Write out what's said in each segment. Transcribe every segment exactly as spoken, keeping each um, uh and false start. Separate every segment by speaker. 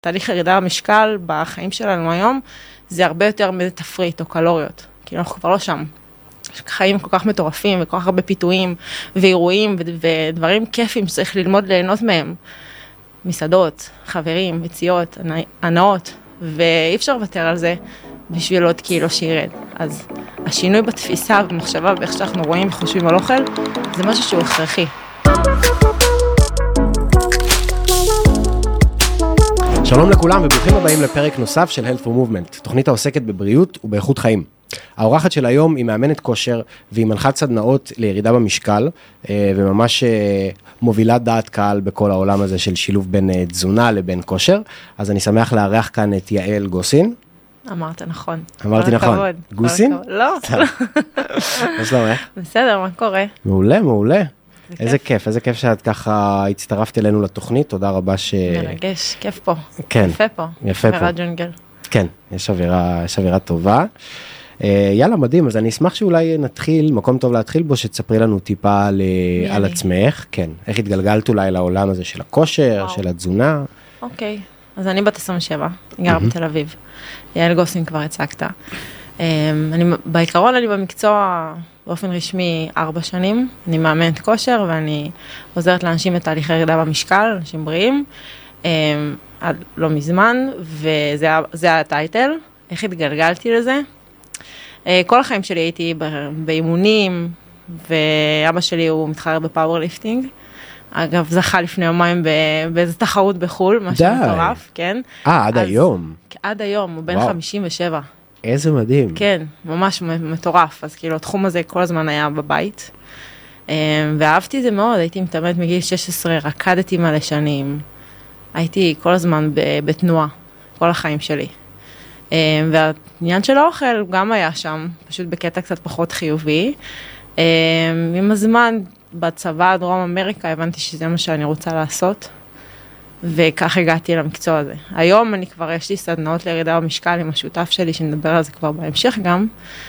Speaker 1: תהליך ירידה במשקל בחיים שלנו היום, זה הרבה יותר מתפריט או קלוריות. כי אנחנו כבר לא שם. יש חיים כל כך מטורפים, וכל כך הרבה פיתויים, ואירועים, ודברים כיפים שצריך ללמוד ליהנות מהם. מסעדות, חברים, מציאות, הנאות, ואי אפשר לוותר על זה בשביל עוד קילו שירד. אז השינוי בתפיסה ובמחשבה, ואיך שאנחנו רואים וחושבים על אוכל, זה משהו שהוא הכרחי.
Speaker 2: שלום לכולם וברוכים הבאים לפרק נוסף של Health for Movement, תוכנית העוסקת בבריאות ובאיכות חיים. האורחת של היום היא מאמנת כושר והיא מנחת סדנאות לירידה במשקל, וממש מובילה דעת קהל בכל העולם הזה של שילוב בין תזונה לבין כושר. אז אני שמח לארח כאן את יעל גוסין.
Speaker 1: אמרת נכון.
Speaker 2: אמרתי נכון. גוסין?
Speaker 1: לא.
Speaker 2: מה שלומך?
Speaker 1: בסדר, מה קורה?
Speaker 2: מעולה, מעולה. איזה כיף, איזה כיף שאת ככה הצטרפת אלינו לתוכנית, תודה רבה ש...
Speaker 1: מרגש, כיף פה.
Speaker 2: כן.
Speaker 1: יפה פה.
Speaker 2: יפה פה.
Speaker 1: אווירה ג'ונגל.
Speaker 2: כן, יש אווירה, יש אווירה טובה. יאללה, מדהים, אז אני אשמח שאולי נתחיל, מקום טוב להתחיל בו, שתספרי לנו טיפה על, על עצמך, כן, איך התגלגלת אולי לעולם הזה של הכושר, וואו. של התזונה.
Speaker 1: אוקיי, אז אני בת עשרים ושבע, אני גרה בתל אביב, יעל גוסין כבר הצגת. אני, בעיקרון אני במקצוע באופן רשמי ארבע שנים, אני מאמנת כושר ואני עוזרת לאנשים בתהליך ירידה במשקל, אנשים בריאים, עד לא מזמן, וזה זה הטייטל, איך התגלגלתי לזה. כל החיים שלי הייתי באימונים, ואבא שלי הוא מתחרה בפאוורליפטינג, אגב זכה לפני יומיים באיזו תחרות בחול, משהו מטורף, כן.
Speaker 2: אה, עד היום.
Speaker 1: עד היום, הוא בן חמישים ושבע.
Speaker 2: איזה מדהים.
Speaker 1: כן, ממש מטורף, אז כאילו התחום הזה כל הזמן היה בבית, ואהבתי את זה מאוד, הייתי מתאמנת מגיל שש עשרה, רקדתי מלא שנים, הייתי כל הזמן בתנועה, כל החיים שלי. והעניין של האוכל גם היה שם, פשוט בקטע קצת פחות חיובי. עם הזמן, בצבא דרום אמריקה, הבנתי שזה מה שאני רוצה לעשות, וכך הגעתי למקצוע הזה. היום אני כבר, יש לי סדנאות לירידה במשקל עם השותף שלי, שנדבר על זה כבר בהמשך גם.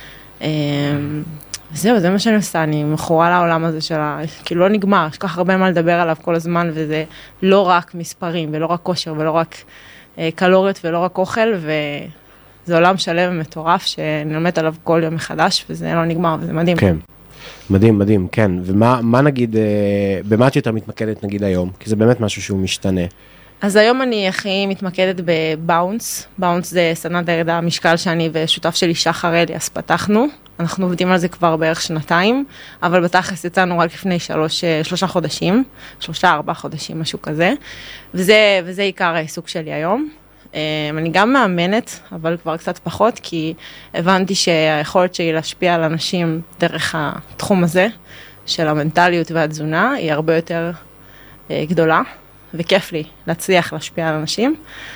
Speaker 1: זהו, זה מה שאני עושה, אני מכורה לעולם הזה של ה... כאילו לא נגמר, יש כך הרבה מה לדבר עליו כל הזמן, וזה לא רק מספרים, ולא רק כושר, ולא רק קלוריות, ולא רק אוכל, וזה עולם שלם ומטורף, שאני לומדת עליו כל יום מחדש, וזה לא נגמר, וזה מדהים.
Speaker 2: כן. מדהים, מדהים, כן. ומה, מה נגיד, במה את יותר מתמקדת נגיד היום? כי זה באמת משהו שהוא משתנה.
Speaker 1: אז היום אני הכי מתמקדת בבאונס. באונס זה סדנת ירידה במשקל שאני ושותף שלי שחר אליאס פתחנו. אנחנו עובדים על זה כבר בערך שנתיים, אבל בתכלס יצאנו רק לפני שלוש, שלושה חודשים, שלושה, ארבעה חודשים, משהו כזה. וזה, וזה עיקר העיסוק שלי היום. אני גם מאמנת, אבל כבר קצת פחות, כי הבנתי שהיכולת שלי להשפיע על אנשים דרך התחום הזה, של המנטליות והתזונה, היא הרבה יותר גדולה, וכיף לי להצליח להשפיע על אנשים.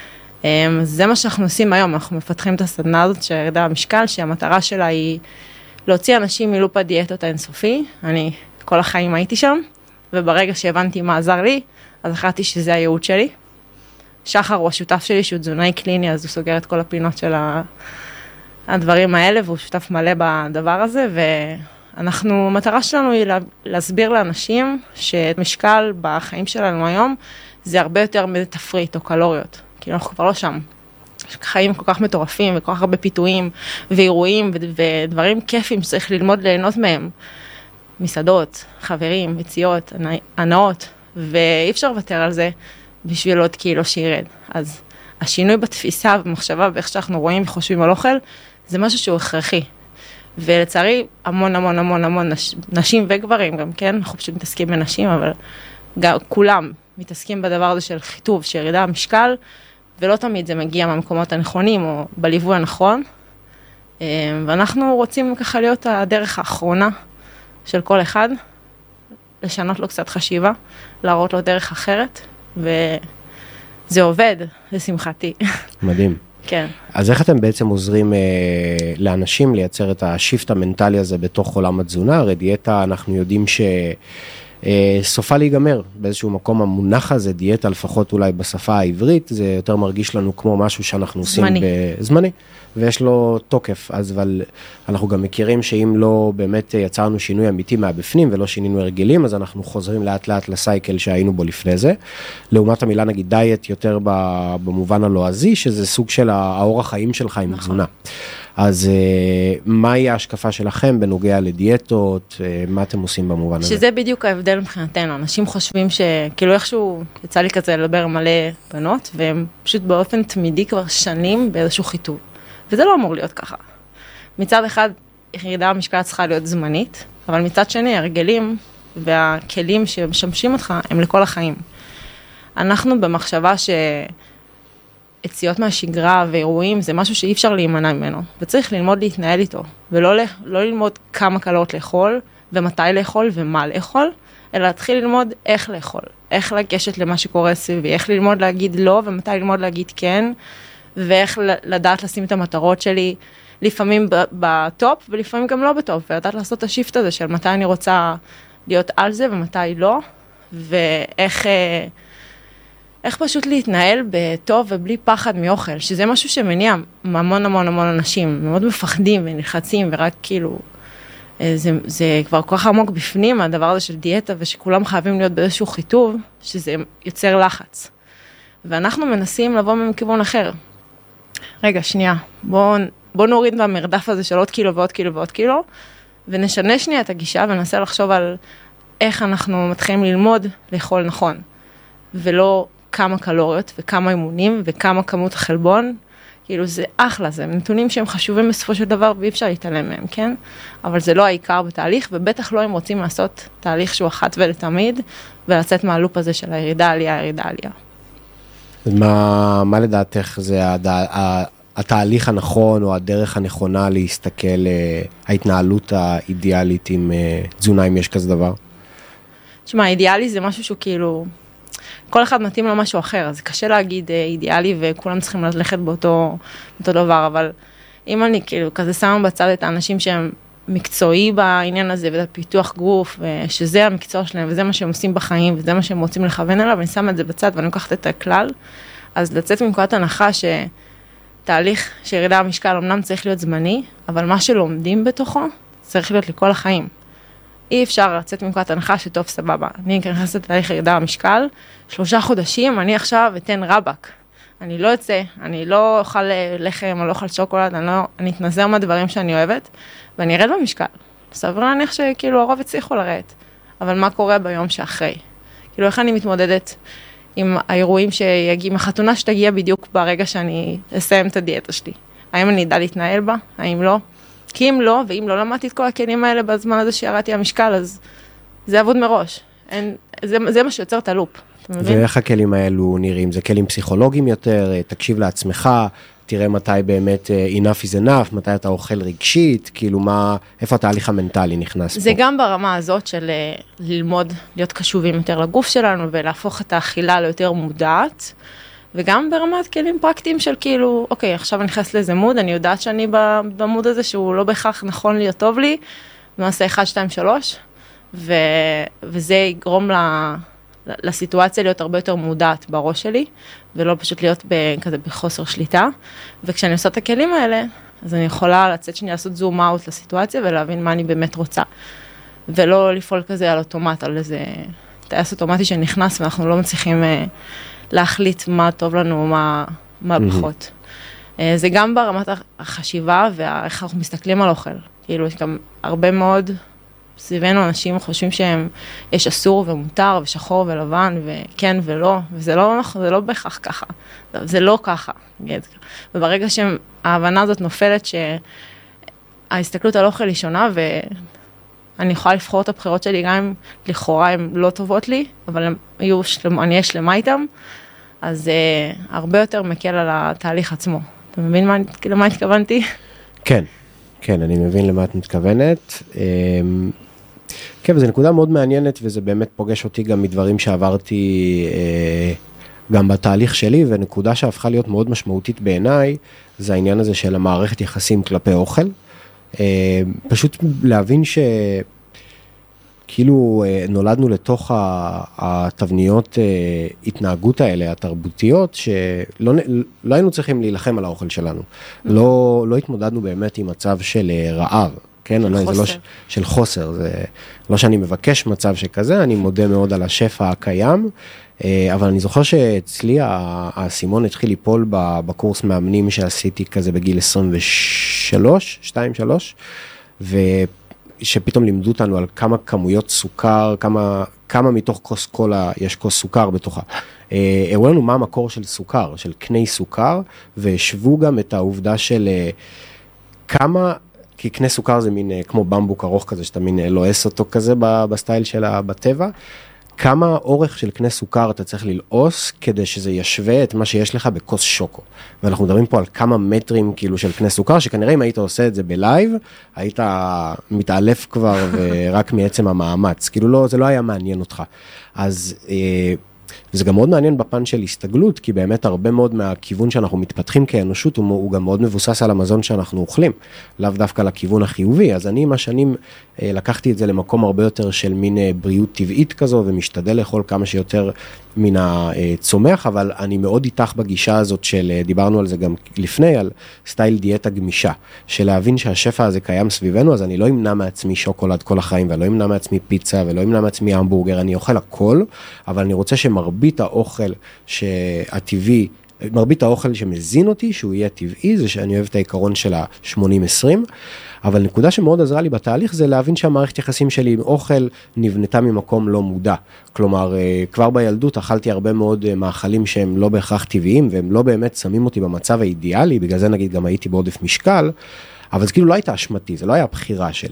Speaker 1: זה מה שאנחנו עושים היום, אנחנו מפתחים את הסדנה הזאת של ירידה במשקל, שהמטרה שלה היא להוציא אנשים מלופ הדיאטות האינסופי. אני כל החיים הייתי שם, וברגע שהבנתי מה עזר לי, אז החלטתי שזה הייעוד שלי. שחר הוא השותף שלי, שהוא תזונאי קליני, אז הוא סוגר את כל הפינות של הדברים האלה, והוא שותף מלא בדבר הזה, ואנחנו, המטרה שלנו היא להסביר לאנשים שמשקל בחיים שלנו היום, זה הרבה יותר מתפריט או קלוריות, כי אנחנו כבר לא שם. יש חיים כל כך מטורפים, וכל כך הרבה פיתויים, ואירועים, ודברים כיפים שצריך ללמוד ליהנות מהם. מסעדות, חברים, מציאות, הנאות, ואי אפשר לוותר על זה, בשביל עוד קילו שירד. אז השינוי בתפיסה ובמחשבה, ואיך שאנחנו רואים וחושבים על אוכל, זה משהו שהוא הכרחי. ולצערי, המון המון המון המון נשים וגברים גם, כן? אנחנו פשוט מתעסקים בנשים, אבל גם, כולם מתעסקים בדבר הזה של חיטוב, שירידה במשקל, ולא תמיד זה מגיע מהמקומות הנכונים, או בליווי הנכון. ואנחנו רוצים ככה להיות הדרך האחרונה של כל אחד, לשנות לו קצת חשיבה, להראות לו דרך אחרת, וזה עובד, זה שמחתי. מדהים. כן.
Speaker 2: אז איך אתם בעצם עוזרים אה, לאנשים לייצר את השיפט המנטלי הזה בתוך עולם התזונה? הרי דיאטה, אנחנו יודעים ש... סופה להיגמר, באיזשהו מקום המונח הזה, דיאטה לפחות אולי בשפה העברית, זה יותר מרגיש לנו כמו משהו שאנחנו עושים
Speaker 1: זמני.
Speaker 2: בזמני, ויש לו תוקף, אז אבל אנחנו גם מכירים שאם לא באמת יצרנו שינוי אמיתי מהבפנים, ולא שינינו הרגלים, אז אנחנו חוזרים לאט לאט לסייקל שהיינו בו לפני זה, לעומת המילה נגיד דיאט יותר במובן הלועזי, שזה סוג של האורח חיים שלך עם תזונה. אז מהי ההשקפה שלכם בנוגע לדיאטות, מה אתם עושים במובן הזה?
Speaker 1: שזה בדיוק ההבדל מבחינתנו, אנשים חושבים שכאילו איכשהו יצא לי כזה לדבר מלא בנות, והם פשוט באופן תמידי כבר שנים באיזשהו חיתוב, וזה לא אמור להיות ככה. מצד אחד, ירידה במשקל צריכה להיות זמנית, אבל מצד שני, הרגלים והכלים שמשמשים אותך הם לכל החיים. אנחנו במחשבה ש... יציאות מהשגרה ואירועים זה משהו שאי אפשר להימנע ממנו, וצריך ללמוד להתנהל איתו, ולא לא ללמוד כמה קלות לאכול, ומתי לאכול ומה לאכול, אלא להתחיל ללמוד איך לאכול, איך לגשת למה שקורה סביבי, איך ללמוד להגיד לא, ומתי ללמוד להגיד כן, ואיך לדעת לשים את המטרות שלי, לפעמים בטופ, ולפעמים גם לא בטופ, ולדעת לעשות את השיפט הזה של מתי אני רוצה להיות על זה, ומתי לא, ואיך... איך פשוט להתנהל בטוב ובלי פחד מאוכל, שזה משהו שמניע המון המון המון אנשים, מאוד מפחדים ונלחצים, ורק כאילו, זה, זה כבר כל כך עמוק בפנים, הדבר הזה של דיאטה, ושכולם חייבים להיות באיזשהו חיתוב, שזה יוצר לחץ. ואנחנו מנסים לבוא מכיוון אחר. רגע, שנייה, בואו בוא נוריד במרדף הזה של עוד קילו ועוד קילו ועוד קילו, ונשנה שנייה את הגישה, וננסה לחשוב על איך אנחנו מתחילים ללמוד לאכול נכון, ולא כמה קלוריות וכמה אימונים וכמה כמות החלבון, כאילו זה אחלה, זה נתונים שהם חשובים בסופו של דבר ואי אפשר להתעלם מהם, כן? אבל זה לא העיקר בתהליך, ובטח לא אם רוצים לעשות תהליך שהוא אחת ולתמיד, ולצאת מהלופ הזה של הירידה עלייה, ירידה עלייה.
Speaker 2: מה, מה לדעתך זה הד... התהליך הנכון או הדרך הנכונה להסתכל ההתנהלות האידיאלית עם תזונה, אם יש כזה דבר?
Speaker 1: תשמע, האידיאלי זה משהו שהוא כאילו... כל אחד מתאים לו משהו אחר, אז קשה להגיד אידיאלי וכולם צריכים ללכת באותו, באותו דבר, אבל אם אני כאילו כזה שמה בצד את האנשים שהם מקצועי בעניין הזה, ואת הפיתוח גוף, ושזה המקצוע שלהם, וזה מה שהם עושים בחיים, וזה מה שהם רוצים לכוון אליו, ואני שמה את זה בצד ואני לוקחת את הכלל, אז לצאת מנקודת הנחה שתהליך שירידה במשקל אמנם צריך להיות זמני, אבל מה שלומדים בתוכו צריך להיות לכל החיים. אי אפשר לצאת מנקודת הנחה שטוב סבבה. אני נכנסת לתהליך ירידה במשקל, שלושה חודשים, אני עכשיו אתן רבק. אני לא אצא, אני לא אוכל לחם, אני לא אוכל שוקולד, אני, לא, אני אתנזר מהדברים שאני אוהבת, ואני ארד במשקל. סביר להניח שכאילו הרוב הצליחו לרדת. אבל מה קורה ביום שאחרי? כאילו איך אני מתמודדת עם האירועים שיגיעים, החתונה שתגיע בדיוק ברגע שאני אסיים את הדיאטה שלי. האם אני אדע להתנהל בה? האם לא? כי אם לא, ואם לא למדתי את כל הכלים האלה בזמן הזה שירדתי המשקל, אז זה עבוד מראש. אין, זה, זה מה שיוצר את הלופ. אתה מבין?
Speaker 2: ואיך הכלים האלו נראים? זה כלים פסיכולוגיים יותר, תקשיב לעצמך, תראה מתי באמת enough is enough, מתי אתה אוכל רגשית, כאילו מה, איפה התהליך המנטלי נכנס פה?
Speaker 1: זה גם ברמה הזאת של ללמוד, להיות קשובים יותר לגוף שלנו, ולהפוך את האכילה ליותר מודעת, וגם ברמת כלים פרקטיים של כאילו, אוקיי, עכשיו אני נכנס לאיזה מוד, אני יודעת שאני במוד הזה שהוא לא בהכרח נכון להיות טוב לי, נעשה אחד, שתיים, שלוש, ו, וזה יגרום ל, לסיטואציה להיות הרבה יותר מודעת בראש שלי, ולא פשוט להיות כזה בחוסר שליטה. וכשאני עושה את הכלים האלה, אז אני יכולה לצאת שנייה לעשות זום אאוט לסיטואציה, ולהבין מה אני באמת רוצה. ולא לפעול כזה על אוטומט, על איזה טייס אוטומטי שנכנס, ואנחנו לא מצליחים להחליט מה טוב לנו, מה, מה פחות. זה גם ברמת החשיבה, ואיך אנחנו מסתכלים על אוכל. כאילו, יש גם הרבה מאוד סביבנו אנשים חושבים שהם, יש אסור ומותר ושחור ולבן וכן ולא, וזה לא, זה לא בהכרח ככה. זה לא ככה. וברגע שההבנה הזאת נופלת שההסתכלות על אוכל היא שונה, ואני יכולה לבחור את הבחירות שלי גם אם לכאורה הן לא טובות לי, אבל הם יהיו, אני אהיה שלמה איתם, אז זה הרבה יותר מקל על התהליך עצמו. אתה מבין מה, למה התכוונתי? כן.
Speaker 2: כן, אני מבין למה את מתכוונת. כן, וזו נקודה מאוד מעניינת, וזה באמת פוגש אותי גם מדברים שעברתי גם בתהליך שלי, ונקודה שהפכה להיות מאוד משמעותית בעיניי, זה העניין הזה של המערכת יחסים כלפי אוכל. פשוט להבין ש... כאילו נולדנו לתוך התבניות התנהגות האלה, התרבותיות, שלא לא היינו צריכים להילחם על האוכל שלנו. לא, לא התמודדנו באמת עם מצב של רעב. כן, לא, זה לא של חוסר, זה לא שאני מבקש מצב שכזה, אני מודה מאוד על השפע הקיים, אבל אני זוכר שאצלי הסימון התחיל ליפול בקורס מאמנים שעשיתי כזה בגיל עשרים ושלוש, שתיים, שלוש, ושפתאום לימדו אותנו על כמה כמויות סוכר, כמה, כמה מתוך כוס קולה יש כוס סוכר בתוכה. הראו לנו מה המקור של סוכר, של קני סוכר, והשוו גם את העובדה של כמה, כי קנה סוכר זה מין כמו במבוק ארוך כזה, שאתה מין לועס אותו כזה בסטייל שלה בטבע, כמה אורך של קנה סוכר אתה צריך ללעוס, כדי שזה ישווה את מה שיש לך בכוס שוקו. ואנחנו מדברים פה על כמה מטרים כאילו של קנה סוכר, שכנראה אם היית עושה את זה בלייב, היית מתעלף כבר ורק מעצם המאמץ. כאילו לא, זה לא היה מעניין אותך. אז וזה גם מאוד מעניין בפן של הסתגלות, כי באמת הרבה מאוד מהכיוון שאנחנו מתפתחים כאנושות, הוא, הוא גם מאוד מבוסס על המזון שאנחנו אוכלים, לאו דווקא לכיוון החיובי. אז אני עם השנים אה, לקחתי את זה למקום הרבה יותר של מין אה, בריאות טבעית כזו, ומשתדל לאכול כמה שיותר מן הצומח, אבל אני מאוד איתך בגישה הזאת של, אה, דיברנו על זה גם לפני, על סטייל דיאטה גמישה, של להבין שהשפע הזה קיים סביבנו, אז אני לא אמנע מעצמי שוקולד כל החיים, ולא אמנע מעצמי פיצה, ולא אמנע מעצמי המבורגר, אני אוכל הכל, אבל אני רוצה שמרבית האוכל שהטבעי, מרבית האוכל שמזין אותי, שהוא יהיה טבעי, זה שאני אוהב את העיקרון של ה-שמונים עשרים, אבל נקודה שמאוד עזרה לי בתהליך, זה להבין שהמערכת יחסים שלי עם אוכל נבנתה ממקום לא מודע. כלומר, כבר בילדות אכלתי הרבה מאוד מאכלים שהם לא בהכרח טבעיים, והם לא באמת שמים אותי במצב האידיאלי, בגלל זה נגיד גם הייתי בעודף משקל, אבל זה כאילו לא הייתה אשמתי, זה לא היה הבחירה שלי.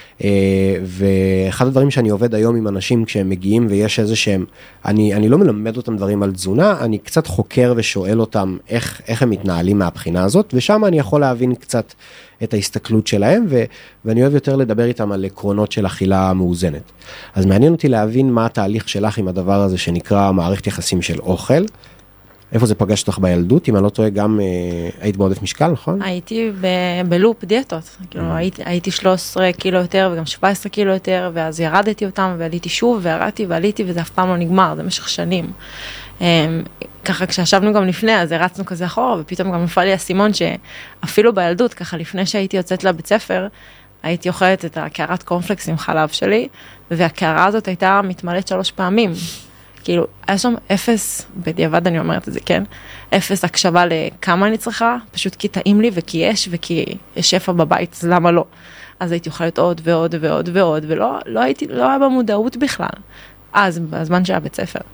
Speaker 2: ואחד הדברים שאני עובד היום עם אנשים כשהם מגיעים ויש איזה שהם, אני, אני לא מלמד אותם דברים על תזונה, אני קצת חוקר ושואל אותם איך, איך הם מתנהלים מהבחינה הזאת, ושם אני יכול להבין קצת את ההסתכלות שלהם, ו, ואני אוהב יותר לדבר איתם על עקרונות של אכילה מאוזנת. אז מעניין אותי להבין מה התהליך שלך עם הדבר הזה שנקרא מערכת יחסים של אוכל, איפה זה פגש אותך בילדות? אם אני לא טועה, גם אה, היית בעודף משקל, נכון?
Speaker 1: הייתי ב- בלופ דיאטות. כאילו, הייתי, הייתי שלוש עשרה קילו יותר, וגם שבע עשרה קילו יותר, ואז ירדתי אותם, ועליתי שוב, וירדתי, ועליתי, וזה אף פעם לא נגמר, זה משך שנים. אה, ככה, כשישבנו גם לפני, אז הרצנו כזה אחורה, ופתאום גם נפל לי הסימון, שאפילו בילדות, ככה, לפני שהייתי יוצאת לבית ספר, הייתי אוכלת את הקערת קורנפלקס עם חלב שלי, והקערה הזאת הייתה מתמלאת שלוש פעמים. כאילו, היה שם אפס, בדיעבד אני אומרת את זה, כן? אפס הקשבה לכמה אני צריכה, פשוט כי טעים לי וכי יש, וכי יש שפע בבית, אז למה לא? אז הייתי אוכלת עוד ועוד ועוד ועוד, ולא לא הייתי, לא היה במודעות בכלל. אז, בזמן שהיה בית ספר.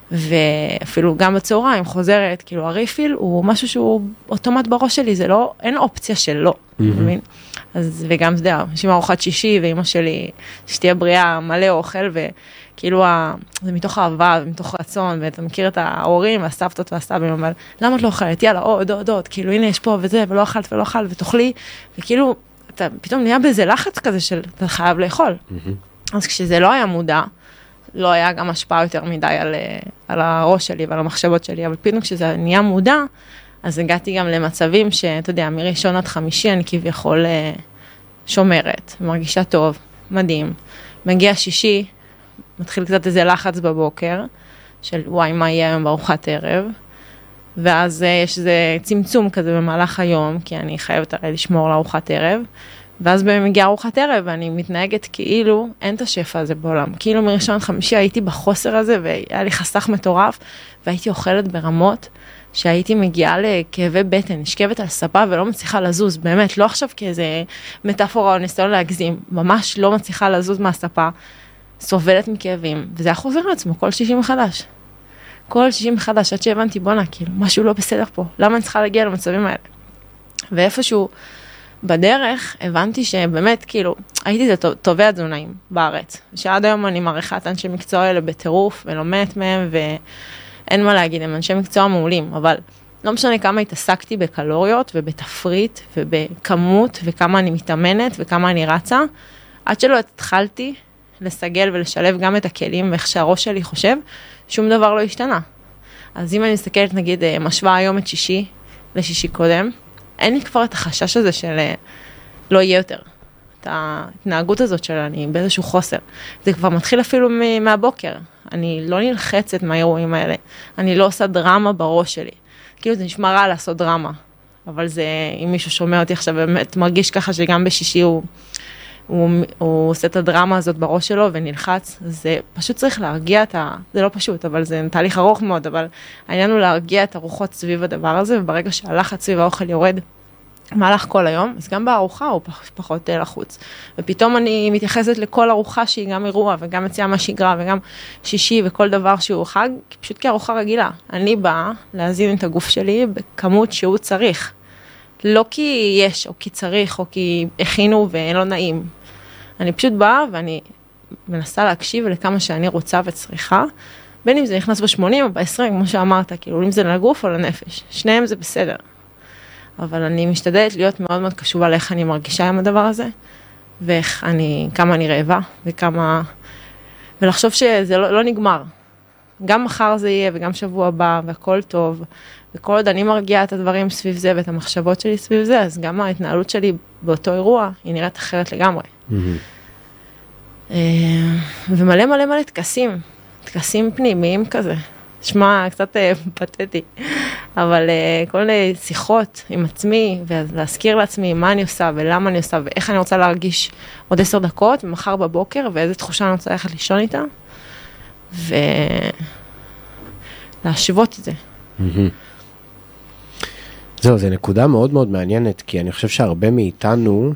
Speaker 1: ואפילו גם בצהריים חוזרת, כאילו, הריפיל הוא משהו שהוא אוטומט בראש שלי, זה לא, אין אופציה שלא, מבין? אז, וגם זה יודע, יש עם ארוחת שישי, ואמא שלי, שתהיה בריאה, מלא אוכל, וכאילו, זה מתוך אהבה, ומתוך רצון, ואתה מכיר את ההורים, והסבתות והסבים, אבל למה את לא אוכלת? יאללה, עוד, עוד, עוד, כאילו, הנה, יש פה וזה, ולא אכלת ולא אכלת, ותאכלי, וכאילו, אתה פתאום נהיה באיזה לחץ כזה של, אתה חייב לאכול. אז כשזה לא היה מודע, לא היה גם השפעה יותר מדי על, על הראש שלי ועל המחשבות שלי, אבל פתאום כשזה נהיה מודע, אז הגעתי גם למצבים שאתה יודע, מראשון עד חמישי אני כביכול שומרת, מרגישה טוב, מדהים. מגיע שישי, מתחיל קצת איזה לחץ בבוקר, של וואי, מה יהיה היום בארוחת ערב, ואז יש איזה צמצום כזה במהלך היום, כי אני חייבת הרי לשמור לארוחת ערב, ואז מגיעה ארוחת ערב, ואני מתנהגת כאילו אין את השפע הזה בעולם. כאילו מראשון עד חמישי הייתי בחוסר הזה, והיה לי חסך מטורף, והייתי אוכלת ברמות, שהייתי מגיעה לכאבי בטן, נשכבת על ספה ולא מצליחה לזוז, באמת, לא עכשיו כאיזה מטאפורה או ניסיון להגזים, ממש לא מצליחה לזוז מהספה, סובלת מכאבים, וזה היה חוזר לעצמו כל שישי מחדש. כל שישי מחדש, עד שהבנתי, בונה, כאילו, משהו לא בסדר פה, למה אני צריכה להגיע למצבים האלה? ואיפשהו בדרך הבנתי שבאמת, כאילו, הייתי זה טובי התזונאים בארץ, שעד היום אני מעריכה את אנשי מקצוע האלה בטירוף, ולומדת מהם, ואין מה להגיד, הם אנשי מקצוע מעולים, אבל לא משנה כמה התעסקתי בקלוריות, ובתפריט, ובכמות, וכמה אני מתאמנת, וכמה אני רצה, עד שלא התחלתי לסגל ולשלב גם את הכלים, ואיך שהראש שלי חושב, שום דבר לא השתנה. אז אם אני מסתכלת, נגיד, משוואה היום את שישי, לשישי קודם, אין לי כבר את החשש הזה של לא יהיה יותר. את ההתנהגות הזאת שלה, אני באיזשהו חוסר. זה כבר מתחיל אפילו מהבוקר. אני לא נלחצת מהאירועים האלה. אני לא עושה דרמה בראש שלי. כאילו זה נשמע רע לעשות דרמה. אבל זה, אם מישהו שומע אותי עכשיו, באמת מרגיש ככה שגם בשישי הוא, הוא, הוא עושה את הדרמה הזאת בראש שלו ונלחץ. זה פשוט צריך להרגיע את ה... זה לא פשוט, אבל זה תהליך ארוך מאוד, אבל העניין הוא להרגיע את הרוחות סביב הדבר הזה, וברגע שהלחץ סביב האוכל יורד, מהלך כל היום, אז גם בארוחה הוא פחות לחוץ. ופתאום אני מתייחסת לכל ארוחה שהיא גם אירוע, וגם יציאה מהשגרה, וגם שישי, וכל דבר שהוא חג, פשוט כארוחה רגילה. אני באה להזין את הגוף שלי בכמות שהוא צריך. לא כי יש, או כי צריך, או כי הכינו ואין לו נעים. אני פשוט באה, ואני מנסה להקשיב לכמה שאני רוצה וצריכה, בין אם זה נכנס ב-שמונים או ב-עשרים, כמו שאמרת, כאילו, אם זה לגוף או לנפש. שניהם זה בסדר. אבל אני משתדלת להיות מאוד מאוד קשובה לאיך אני מרגישה עם הדבר הזה, ואיך אני, כמה אני רעבה, וכמה, ולחשוב שזה לא, לא נגמר. גם מחר זה יהיה, וגם שבוע הבא, והכל טוב, וכל עוד אני מרגיעה את הדברים סביב זה, ואת המחשבות שלי סביב זה, אז גם ההתנהלות שלי באותו אירוע, היא נראית אחרת לגמרי. Mm-hmm. ומלא מלא מלא תקסים, תקסים פנימיים כזה. שמע, קצת פתטי, אבל כל מיני שיחות עם עצמי, ולהזכיר לעצמי מה אני עושה, ולמה אני עושה, ואיך אני רוצה להרגיש עוד עשר דקות, ומחר בבוקר, ואיזה תחושה אני רוצה ללכת לישון איתה, ולהשוות את זה.
Speaker 2: זהו, זו נקודה מאוד מאוד מעניינת, כי אני חושב שהרבה מאיתנו,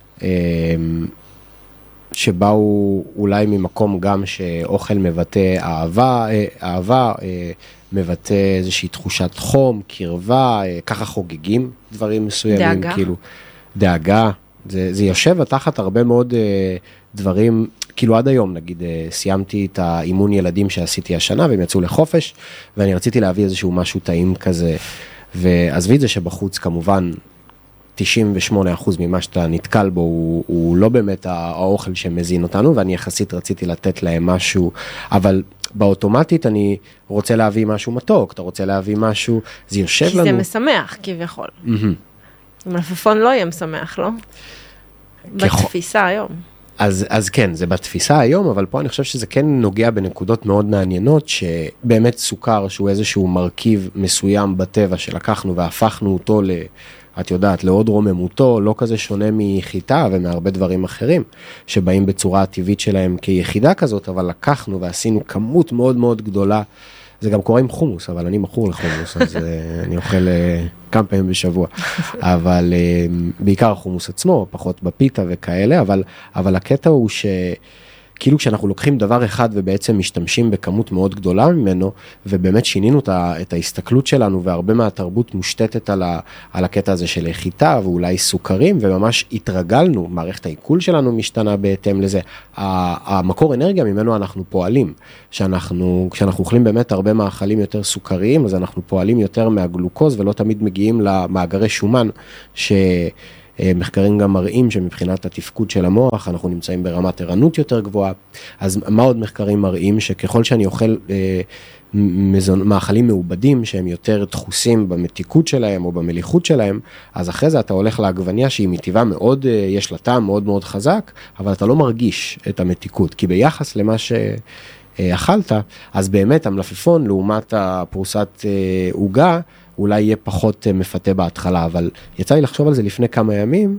Speaker 2: שבאו אולי ממקום גם שאוכל מבטא אהבה, אהבה, מבטא איזושהי תחושת חום, קרבה, ככה חוגגים דברים מסוימים,
Speaker 1: דאגה.
Speaker 2: כאילו, דאגה, זה, זה יושב תחת הרבה מאוד דברים, כאילו עד היום, נגיד, סיימתי את האימון ילדים שעשיתי השנה, והם יצאו לחופש, ואני רציתי להביא איזשהו משהו טעים כזה, ועזבי את זה שבחוץ כמובן, תשעים ושמונה אחוז ממה שאתה נתקל בו, הוא, הוא לא באמת האוכל שמזין אותנו, ואני יחסית רציתי לתת להם משהו, אבל באוטומטית אני רוצה להביא משהו מתוק, אתה רוצה להביא משהו, זה יושב
Speaker 1: כי
Speaker 2: לנו...
Speaker 1: כי זה משמח, כביכול. Mm-hmm. מלפפון לא יהיה משמח, לא? ככל... בתפיסה היום.
Speaker 2: אז, אז כן, זה בתפיסה היום, אבל פה אני חושב שזה כן נוגע בנקודות מאוד מעניינות, שבאמת סוכר שהוא איזשהו מרכיב מסוים בטבע שלקחנו והפכנו אותו ל... את יודעת, לעוד רוממותו, לא כזה שונה מחיטה ומהרבה דברים אחרים, שבאים בצורה הטבעית שלהם כיחידה כזאת, אבל לקחנו ועשינו כמות מאוד מאוד גדולה. זה גם קורה עם חומוס, אבל אני מכור לחומוס, אז אני אוכל כמה פעמים בשבוע. אבל בעיקר החומוס עצמו, פחות בפיתה וכאלה, אבל, אבל הקטע הוא ש... כאילו כשאנחנו לוקחים דבר אחד ובעצם משתמשים בכמות מאוד גדולה ממנו, ובאמת שינינו את ההסתכלות שלנו, והרבה מהתרבות מושתתת על, ה, על הקטע הזה של חיטה, ואולי סוכרים, וממש התרגלנו, מערכת העיכול שלנו משתנה בהתאם לזה. המקור אנרגיה ממנו אנחנו פועלים, שאנחנו, כשאנחנו אוכלים באמת הרבה מאכלים יותר סוכריים, אז אנחנו פועלים יותר מהגלוקוז, ולא תמיד מגיעים למאגרי שומן, ש... מחקרים גם מראים שמבחינת התפקוד של המוח, אנחנו נמצאים ברמת ערנות יותר גבוהה, אז מה עוד מחקרים מראים? שככל שאני אוכל אה, מזון, מאכלים מעובדים, שהם יותר דחוסים במתיקות שלהם או במליחות שלהם, אז אחרי זה אתה הולך לעגבניה שהיא מטבעה מאוד, אה, יש לה טעם מאוד מאוד חזק, אבל אתה לא מרגיש את המתיקות, כי ביחס למה ש... אכלת, אז באמת המלפפון לעומת הפרוסת עוגה, אולי יהיה פחות מפתה בהתחלה, אבל יצא לי לחשוב על זה לפני כמה ימים,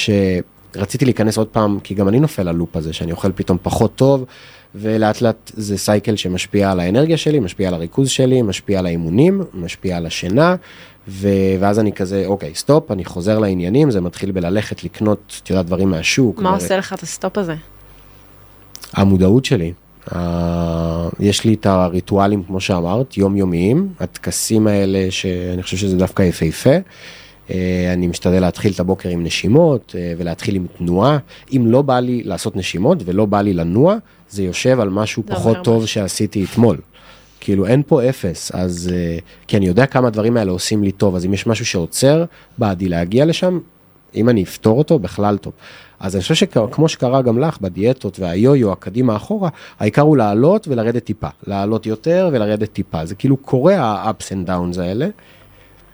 Speaker 2: שרציתי להיכנס עוד פעם, כי גם אני נופל ללופ הזה, שאני אוכל פתאום פחות טוב, ולאט לאט זה סייקל שמשפיע על האנרגיה שלי, משפיע על הריכוז שלי, משפיע על האימונים, משפיע על השינה, ו... ואז אני כזה, אוקיי, סטופ, אני חוזר לעניינים, זה מתחיל בללכת לקנות, אתה יודע, דברים מהשוק.
Speaker 1: מה עושה לך את הסטופ הזה? המודעות
Speaker 2: שלי. Uh, יש לי את הריטואלים, כמו שאמרת, יומיומיים, התקסים האלה שאני חושב שזה דווקא יפהפה, uh, אני משתדל להתחיל את הבוקר עם נשימות uh, ולהתחיל עם תנועה, אם לא בא לי לעשות נשימות ולא בא לי לנוע, זה יושב על משהו פחות טוב משהו. שעשיתי אתמול, כאילו אין פה אפס, אז uh, כי אני יודע כמה הדברים האלה עושים לי טוב, אז אם יש משהו שעוצר, בעדי להגיע לשם, אם אני אפתור אותו, בכלל טוב. אז אני חושב שכמו שקרה גם לך, בדיאטות והיו-יו, הקדימה אחורה, העיקר הוא לעלות ולרדת טיפה. לעלות יותר ולרדת טיפה. זה כאילו קורה ה-ups and downs האלה.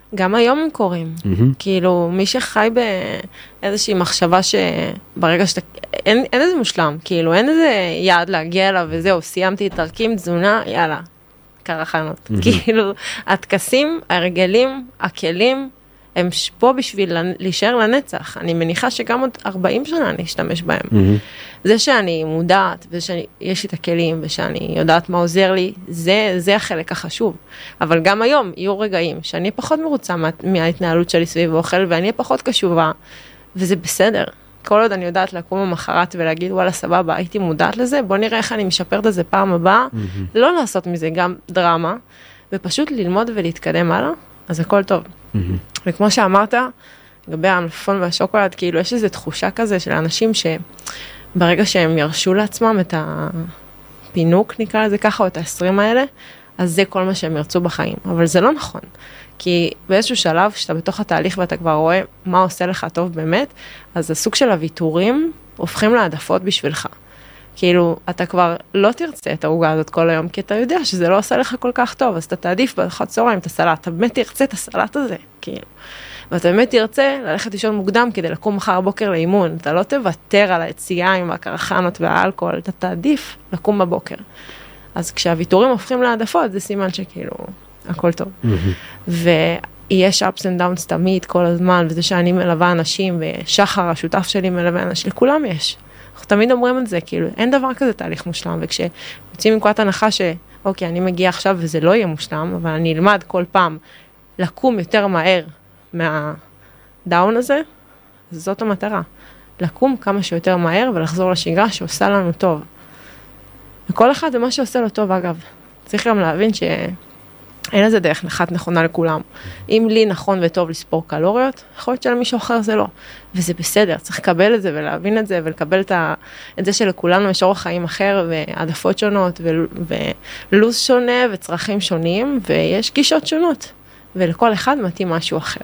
Speaker 1: גם היום הם קוראים. כאילו, מי שחי באיזושהי מחשבה שברגע שאתה, אין, אין איזה מושלם, כאילו, אין איזה יעד להגיע אליו וזהו, סיימתי את תרקים, תזונה, יאללה, קרחנות. כאילו, התקסים, הרגלים, הכלים, הם פה בשביל להישאר לנצח. אני מניחה שגם עוד ארבעים שנה אני אשתמש בהם. זה שאני מודעת, ושיש לי את הכלים, ושאני יודעת מה עוזר לי, זה, זה החלק החשוב. אבל גם היום יהיו רגעים שאני פחות מרוצה מה, מההתנהלות שלי סביב אוכל, ואני פחות קשובה, וזה בסדר. כל עוד אני יודעת לקום במחרת ולהגיד, וואלה, סבבה, הייתי מודעת לזה, בוא נראה איך אני משפרת את זה פעם הבאה, לא לעשות מזה גם דרמה, ופשוט ללמוד ולהתקדם הלאה, אז הכל טוב. וכמו שאמרת, לגבי המלפפון והשוקולד, כאילו יש איזו תחושה כזה של אנשים שברגע שהם ירשו לעצמם את הפינוק, נקרא לזה ככה, או את העשרים האלה, אז זה כל מה שהם ירצו בחיים. אבל זה לא נכון. כי באיזשהו שלב, שאתה בתוך התהליך ואתה כבר רואה מה עושה לך טוב באמת, אז הסוג של הוויתורים הופכים לעדפות בשבילך. כאילו, אתה כבר לא תרצה את העוגה הזאת כל היום, כי אתה יודע שזה לא עושה לך כל כך טוב, אז אתה תעדיף באחת צהריים את הסלט, אתה באמת תרצה את הסלט הזה, כאילו. ואתה באמת תרצה ללכת לישון מוקדם כדי לקום מחר בוקר לאימון, אתה לא תוותר על היציאה עם הקרחנות והאלכוהול, אתה תעדיף לקום בבוקר. אז כשהוויתורים הופכים לעדפות, זה סימן שכאילו, הכל טוב. ויש ups and downs תמיד, כל הזמן, וזה שאני מלווה אנשים, ושחר, השותף שלי מלווה אנשים, לכולם יש. אנחנו תמיד אומרים את זה, כאילו, אין דבר כזה תהליך מושלם, וכשמוצאים מנקודת הנחה שאוקיי, אני מגיע עכשיו וזה לא יהיה מושלם, אבל אני אלמד כל פעם לקום יותר מהר מהדאון הזה, אז זאת המטרה. לקום כמה שיותר מהר ולחזור לשגרה שעושה לנו טוב. וכל אחד זה מה שעושה לו טוב, אגב. צריך גם להבין שאין לזה דרך אחת נכונה לכולם. אם לי נכון וטוב לספור קלוריות, יכול להיות שלמישהו אחר זה לא. וזה בסדר, צריך לקבל את זה ולהבין את זה, ולקבל את, ה... את זה שלכולנו יש אורח חיים אחר, ועדפות שונות, ו... ולוז שונה, וצרכים שונים, ויש גישות שונות. ולכל אחד מתאים משהו אחר.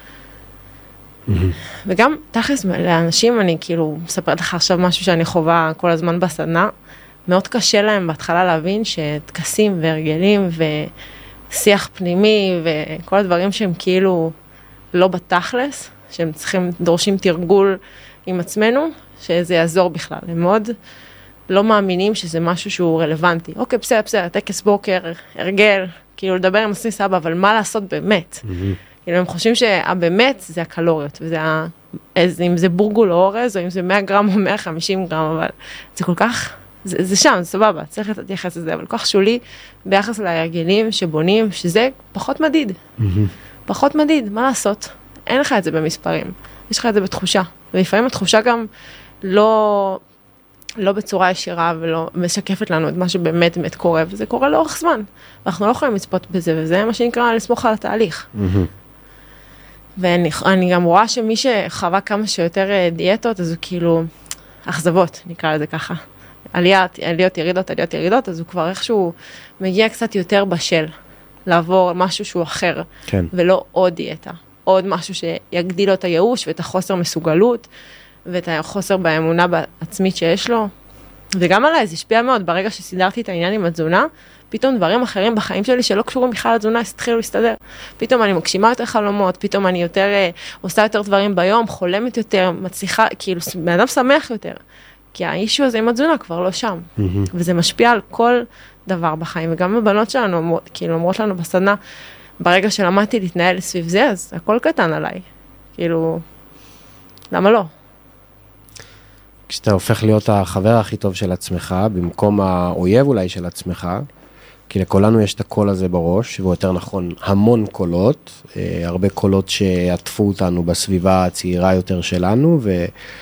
Speaker 1: וגם תכלס לאנשים, אני כאילו מספרת לך עכשיו משהו שאני חובה כל הזמן בסדנה, מאוד קשה להם בהתחלה להבין שתקסים והרגלים ושיח פנימי וכל הדברים שהם כאילו לא בתכלס, שהם צריכים, דורשים תרגול עם עצמנו, שזה יעזור בכלל. הם מאוד לא מאמינים שזה משהו שהוא רלוונטי. אוקיי, בסדר, בסדר, טקס בוקר, הרגל, כאילו לדבר עם עצמי סבא, אבל מה לעשות באמת? כאילו הם חושבים שהבאמת זה הקלוריות, וזה ה... אם זה בורגול או אורז, או אם זה מאה גרם או מאה וחמישים גרם, אבל זה כל כך... זה, זה שם, זה סבבה, צריך להתייחס לזה, אבל כל כך שולי ביחס להרגלים שבונים, שזה פחות מדיד. Mm-hmm. פחות מדיד, מה לעשות? אין לך את זה במספרים, יש לך את זה בתחושה. ולפעמים התחושה גם לא, לא בצורה ישירה ולא משקפת לנו את מה שבאמת באמת קורה, וזה קורה לאורך זמן. ואנחנו לא יכולים לצפות בזה, וזה מה שנקרא לסמוך על התהליך. Mm-hmm. ואני אני גם רואה שמי שחווה כמה שיותר דיאטות, אז הוא כאילו אכזבות, נקרא לזה ככה. עליית, עליות ירידות, עליות ירידות, אז הוא כבר איכשהו מגיע קצת יותר בשל, לעבור משהו שהוא אחר, כן. ולא עוד דיאטה, עוד משהו שיגדיל לו את הייאוש, ואת החוסר מסוגלות, ואת החוסר באמונה בעצמית שיש לו, וגם עליי, זה השפיע מאוד, ברגע שסידרתי את העניין עם התזונה, פתאום דברים אחרים בחיים שלי שלא קשורים בכלל לתזונה, התחילו להסתדר. פתאום אני מגשימה יותר חלומות, פתאום אני יותר, עושה יותר דברים ביום, חולמת יותר, מצליחה, כאילו, בן אדם שמח יותר. כי האישו הזה עם התזונה כבר לא שם. Mm-hmm. וזה משפיע על כל דבר בחיים. וגם הבנות שלנו, כאילו, אומרות לנו בסדנה, ברגע שלמדתי להתנהל סביב זה, אז הכל קטן עליי. כאילו, למה לא?
Speaker 2: כשאתה הופך להיות החבר הכי טוב של עצמך, במקום האויב אולי של עצמך, כי לכולנו יש את הקול הזה בראש, והוא יותר נכון המון קולות, הרבה קולות שעטפו אותנו בסביבה הצעירה יותר שלנו, ו...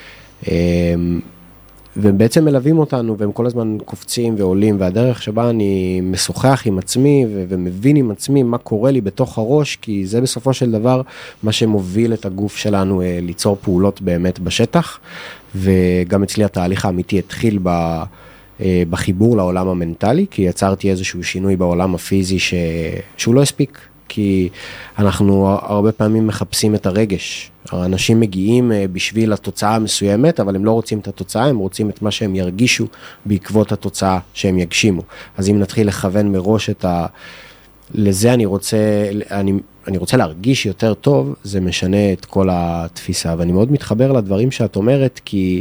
Speaker 2: והם בעצם מלווים אותנו, והם כל הזמן קופצים ועולים, והדרך שבה אני משוחח עם עצמי, ו- ומבין עם עצמי מה קורה לי בתוך הראש, כי זה בסופו של דבר מה שמוביל את הגוף שלנו אה, ליצור פעולות באמת בשטח, וגם אצלי התהליך האמיתי התחיל ב... אה, בחיבור לעולם המנטלי, כי יצרתי איזשהו שינוי בעולם הפיזי ש... שהוא לא הספיק, כי אנחנו הרבה פעמים מחפשים את הרגש. האנשים מגיעים בשביל התוצאה המסוימת, אבל הם לא רוצים את התוצאה, הם רוצים את מה שהם ירגישו בעקבות התוצאה שהם יגשימו. אז אם נתחיל לכוון מראש את, ה, לזה אני רוצה, אני, אני רוצה להרגיש יותר טוב, זה משנה את כל התפיסה, ואני מאוד מתחבר לדברים שאת אומרת, כי,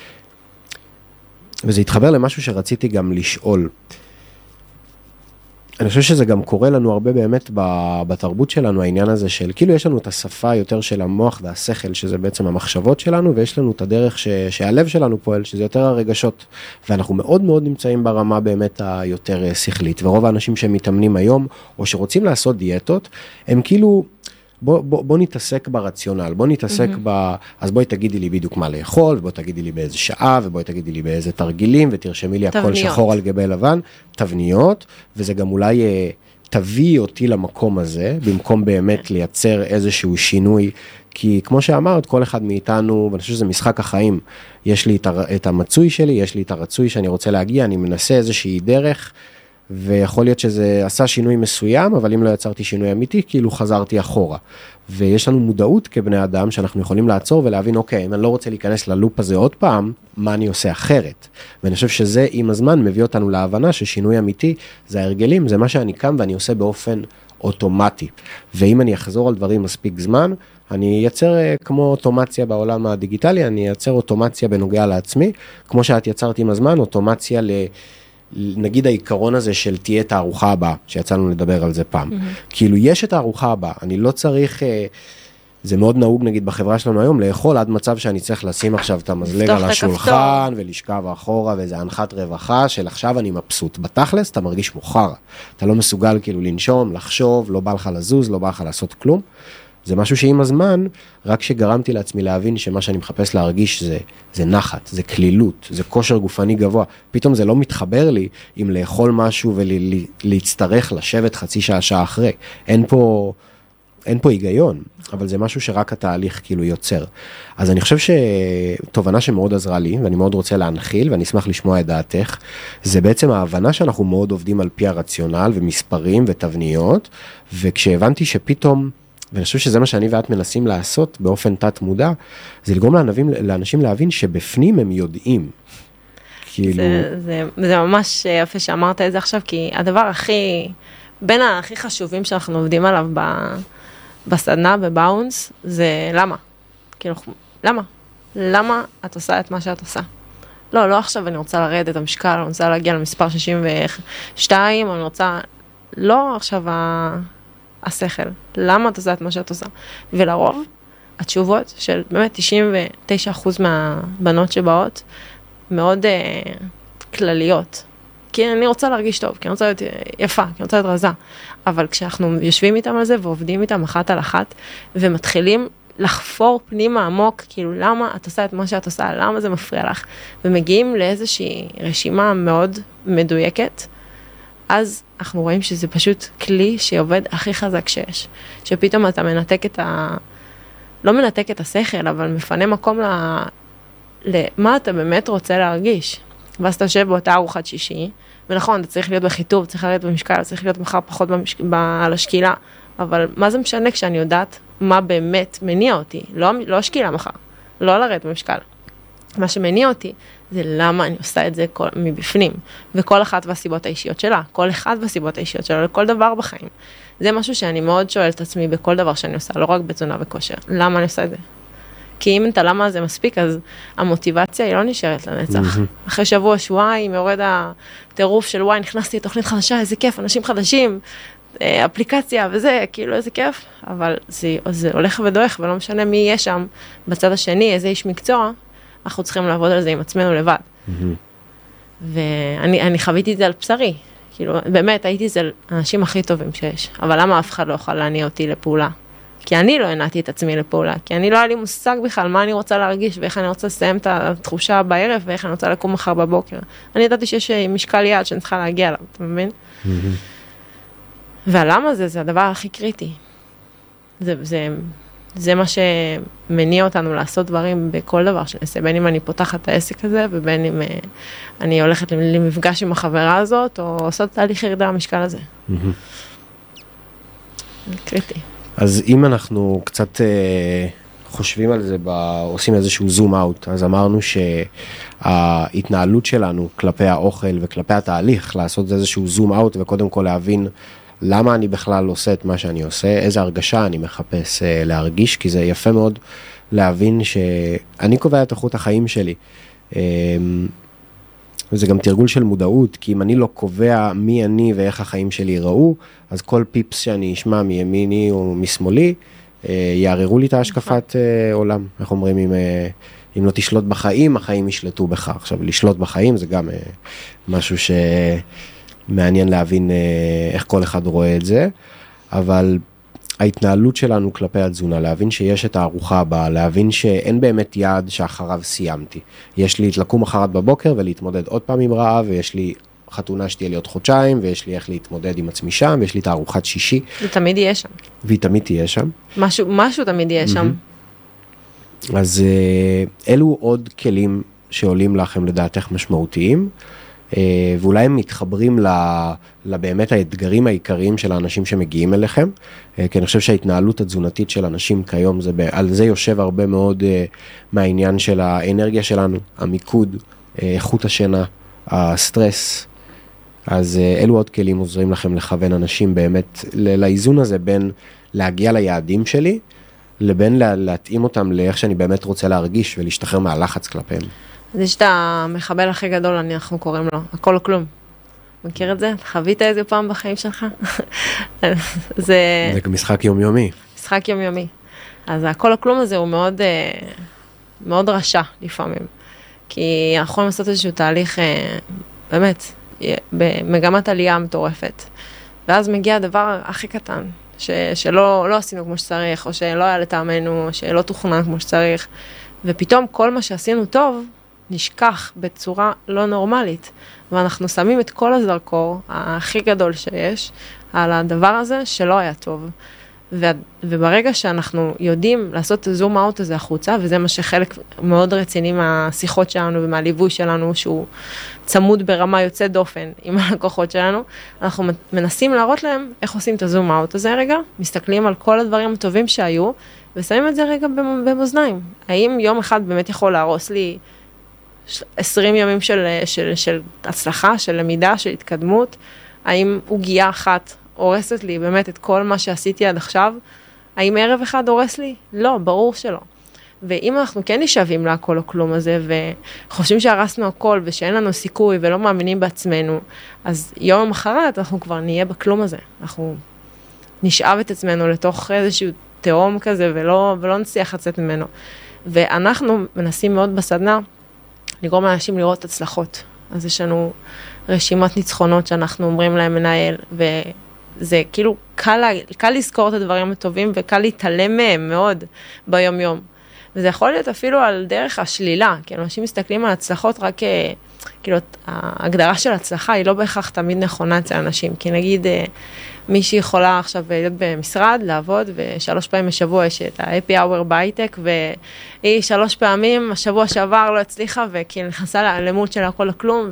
Speaker 2: וזה התחבר למשהו שרציתי גם לשאול. אני חושב שזה גם קורה לנו הרבה באמת בתרבות שלנו, העניין הזה של, כאילו יש לנו את השפה יותר של המוח והשכל, שזה בעצם המחשבות שלנו, ויש לנו את הדרך ש, שהלב שלנו פועל, שזה יותר הרגשות, ואנחנו מאוד מאוד נמצאים ברמה באמת היותר שכלית, ורוב האנשים שמתאמנים היום, או שרוצים לעשות דיאטות, הם כאילו, בוא, בוא, בוא נתעסק ברציונל, בוא נתעסק mm-hmm. ב... אז בואי תגידי לי בדיוק מה לאכול, ובואי תגידי לי באיזה שעה, ובואי תגידי לי באיזה תרגילים, ותרשמי לי הכל שחור על גבי לבן, תבניות, וזה גם אולי אה, תביא אותי למקום הזה, במקום באמת לייצר איזשהו שינוי, כי כמו שאמרת, כל אחד מאיתנו, ואני חושב שזה משחק החיים, יש לי את, הר... את המצוי שלי, יש לי את הרצוי שאני רוצה להגיע, אני מנסה איזושהי דרך, ויכול להיות שזה עשה שינוי מסוים, אבל אם לא יצרתי שינוי אמיתי, כאילו חזרתי אחורה. ויש לנו מודעות כבני אדם, שאנחנו יכולים לעצור ולהבין, אוקיי, אם אני לא רוצה להיכנס ללופ הזה עוד פעם, מה אני עושה אחרת? ואני חושב שזה עם הזמן מביא אותנו להבנה ששינוי אמיתי, זה ההרגלים, זה מה שאני קם ואני עושה באופן אוטומטי. ואם אני אחזור על דברים מספיק זמן, אני אייצר כמו אוטומציה בעולם הדיגיטלי, אני אייצר אוטומציה בנוגע לעצמי, כמו שאת יצרת עם הזמן, אוטומציה ל... נגיד העיקרון הזה של תהיה את הארוחה הבאה, שיצאנו לדבר על זה פעם. Mm-hmm. כאילו יש את הארוחה הבאה, אני לא צריך, זה מאוד נהוג נגיד בחברה שלנו היום, לאכול עד מצב שאני צריך לשים עכשיו את המזלג על השולחן, ולשכב אחורה, וזה הנחת רווחה של עכשיו אני מבסוט. בתכלס אתה מרגיש מוכר, אתה לא מסוגל כאילו לנשום, לחשוב, לא בא לך לזוז, לא בא לך לעשות כלום. זה משהו שעם הזמן, רק שגרמתי לעצמי להבין שמה שאני מחפש להרגיש זה, זה נחת, זה כלילות, זה כושר גופני גבוה. פתאום זה לא מתחבר לי עם לאכול משהו ולהצטרך לשבת חצי שעה, שעה אחרי. אין פה, אין פה היגיון, אבל זה משהו שרק התהליך כאילו יוצר. אז אני חושב שתובנה שמאוד עזרה לי, ואני מאוד רוצה להנחיל, ואני אשמח לשמוע את דעתך, זה בעצם ההבנה שאנחנו מאוד עובדים על פי הרציונל ומספרים ותבניות, וכשהבנתי שפתאום, ואני חושב שזה מה שאני ואת מנסים לעשות באופן תת מודע, זה לגרום לאנשים, לאנשים להבין שבפנים הם יודעים. כאילו...
Speaker 1: זה, זה, זה ממש יפה שאמרת את זה עכשיו, כי הדבר הכי, בין הכי חשובים שאנחנו עובדים עליו ב, בסדנה, בבאונס, זה למה? כאילו, למה? למה את עושה את מה שאת עושה? לא, לא עכשיו אני רוצה לרדת את המשקל, אני רוצה להגיע למספר שישים ושתיים, אני רוצה, לא עכשיו ה... השכל, למה את עושה את מה שאת עושה? ולרוב, התשובות של באמת תשעים ותשעה אחוז מהבנות שבאות, מאוד אה, כלליות. כי אני רוצה להרגיש טוב, כי אני רוצה להיות יפה, כי אני רוצה להיות רזה. אבל כשאנחנו יושבים איתם על זה ועובדים איתם אחת על אחת, ומתחילים לחפור פנימה עמוק, כאילו למה את עושה את מה שאת עושה, למה זה מפריע לך, ומגיעים לאיזושהי רשימה מאוד מדויקת, אז אנחנו רואים שזה פשוט כלי שעובד הכי חזק שיש. שפתאום אתה מנתק את ה... לא מנתק את השכל, אבל מפנה מקום ל... למה אתה באמת רוצה להרגיש. ואז אתה יושב באותה ארוחת שישי, ונכון, אתה צריך להיות בחיתוב, צריך לרדת במשקל, צריך להיות מחר פחות במש... ב... על השקילה, אבל מה זה משנה כשאני יודעת מה באמת מניע אותי? לא, לא השקילה מחר, לא לרדת במשקל. מה שמניע אותי זה למה אני עושה את זה כל, מבפנים, וכל אחת והסיבות האישיות שלה, כל אחד והסיבות האישיות שלה, לכל דבר בחיים. זה משהו שאני מאוד שואלת את עצמי בכל דבר שאני עושה, לא רק בתזונה וכושר. למה אני עושה את זה? כי אם אתה למה זה מספיק, אז המוטיבציה היא לא נשארת לנצח. אחרי שבוע, שבועיים, יורד הטירוף של וואי, נכנסתי לתוכנית חדשה, איזה כיף, אנשים חדשים, אפליקציה וזה, כאילו איזה כיף, אבל זה, זה הולך ודוח, ולא משנה מי יהיה שם בצד השני, איזה איש מקצוע, אנחנו צריכים לעבוד על זה עם עצמנו לבד. ואני אני חוויתי את זה על בשרי. כאילו, באמת, הייתי זה האנשים הכי טובים שיש. אבל למה אף אחד לא יכול להניע אותי לפעולה? כי אני לא הנעתי את עצמי לפעולה. כי אני לא היה לי מושג בכלל מה אני רוצה להרגיש, ואיך אני רוצה לסיים את התחושה בערב, ואיך אני רוצה לקום מחר בבוקר. אני ידעתי שיש משקל יעד שאני צריכה להגיע אליו, אתה מבין? והלמה זה, זה הדבר הכי קריטי. זה, זה, זה מה שמניע אותנו לעשות דברים בכל דבר שנעשה, בין אם אני פותחת את העסק הזה, ובין אם אני הולכת למפגש עם החברה הזאת, או עושות תהליך ירידה במשקל הזה. זה קריטי.
Speaker 2: אז אם אנחנו קצת אה, חושבים על זה, עושים איזשהו זום אאוט, אז אמרנו שההתנהלות שלנו כלפי האוכל וכלפי התהליך, לעשות איזשהו זום אאוט וקודם כל להבין למה אני בכלל עושה את מה שאני עושה, איזה הרגשה אני מחפש להרגיש, כי זה יפה מאוד להבין שאני קובע את איכות החיים שלי. וזה גם תרגול של מודעות, כי אם אני לא קובע מי אני ואיך החיים שלי ייראו, אז כל פיפס שאני אשמע מימיני או משמאלי, יערערו לי את ההשקפת עולם. איך אומרים, אם, אם לא תשלוט בחיים, החיים ישלטו בך. עכשיו, לשלוט בחיים זה גם משהו שמעניין להבין איך כל אחד רואה את זה, אבל ההתנהלות שלנו כלפי התזונה, להבין שיש את הארוחה הבאה, להבין שאין באמת יעד שאחריו סיימתי. יש לי לקום אחרת בבוקר ולהתמודד עוד פעם עם רעב, ויש לי חתונה שתהיה לי עוד חודשיים, ויש לי איך להתמודד עם עצמי שם, ויש לי את הארוחת שישי.
Speaker 1: זה תמיד יהיה שם.
Speaker 2: והיא תמיד תהיה שם.
Speaker 1: משהו, משהו תמיד יהיה שם.
Speaker 2: אז אלו עוד כלים שעולים לכם לדעתך משמעותיים, ואולי הם מתחברים לבאמת האתגרים העיקריים של האנשים שמגיעים אליכם, כי אני חושב שההתנהלות התזונתית של אנשים כיום, זה, על זה יושב הרבה מאוד מהעניין של האנרגיה שלנו, המיקוד, איכות השינה, הסטרס. אז אלו עוד כלים עוזרים לכם לכוון אנשים באמת לאיזון הזה בין להגיע ליעדים שלי, לבין להתאים אותם לאיך שאני באמת רוצה להרגיש ולהשתחרר מהלחץ כלפיהם.
Speaker 1: אז יש את המחבל הכי גדול, אנחנו קוראים לו, הכל או כלום. מכיר את זה? חווית איזה פעם בחיים שלך? זה...
Speaker 2: זה משחק יומיומי.
Speaker 1: משחק יומיומי. אז הכל או כלום הזה הוא מאוד, מאוד רשע לפעמים. כי אנחנו יכולים לעשות איזשהו תהליך, באמת, במגמת עלייה מטורפת. ואז מגיע הדבר הכי קטן, ש, שלא לא עשינו כמו שצריך, או שלא היה לטעמנו, או שלא תוכנן כמו שצריך. ופתאום כל מה שעשינו טוב, נשכח בצורה לא נורמלית, ואנחנו שמים את כל הזרקור, הכי גדול שיש, על הדבר הזה שלא היה טוב. ו- וברגע שאנחנו יודעים לעשות את הזום אאוט הזה החוצה, וזה מה שחלק מאוד רציני מהשיחות שלנו ומהליווי שלנו, שהוא צמוד ברמה יוצא דופן עם הלקוחות שלנו, אנחנו מנסים להראות להם איך עושים את הזום אאוט הזה רגע, מסתכלים על כל הדברים הטובים שהיו, ושמים את זה רגע במאזניים. האם יום אחד באמת יכול להרוס לי עשרים ימים של, של, של הצלחה, של למידה, של התקדמות? האם עוגיה אחת הורסת לי באמת את כל מה שעשיתי עד עכשיו? האם ערב אחד הורס לי? לא, ברור שלא. ואם אנחנו כן נשאבים להכל או כלום הזה, וחושבים שהרסנו הכל, ושאין לנו סיכוי, ולא מאמינים בעצמנו, אז יום אחרת אנחנו כבר נהיה בכלום הזה. אנחנו נשאב את עצמנו לתוך איזשהו תהום כזה, ולא, ולא נצליח לצאת ממנו. ואנחנו מנסים מאוד בסדנה, לגרום לאנשים לראות הצלחות. אז יש לנו רשימת ניצחונות שאנחנו אומרים להם מנהל, וזה כאילו קל, קל לזכור את הדברים הטובים, וקל להתעלם מהם מאוד ביום יום. וזה יכול להיות אפילו על דרך השלילה, כי אנשים מסתכלים על הצלחות רק, כאילו, ההגדרה של הצלחה היא לא בהכרח תמיד נכונה אצל אנשים, כי נגיד מישהי יכולה עכשיו להיות במשרד, לעבוד, ושלוש פעמים בשבוע יש את ה-happy hour בהייטק, והיא שלוש פעמים, השבוע שעבר לא הצליחה, וכי נכנסה ללימוד של הכל לכלום,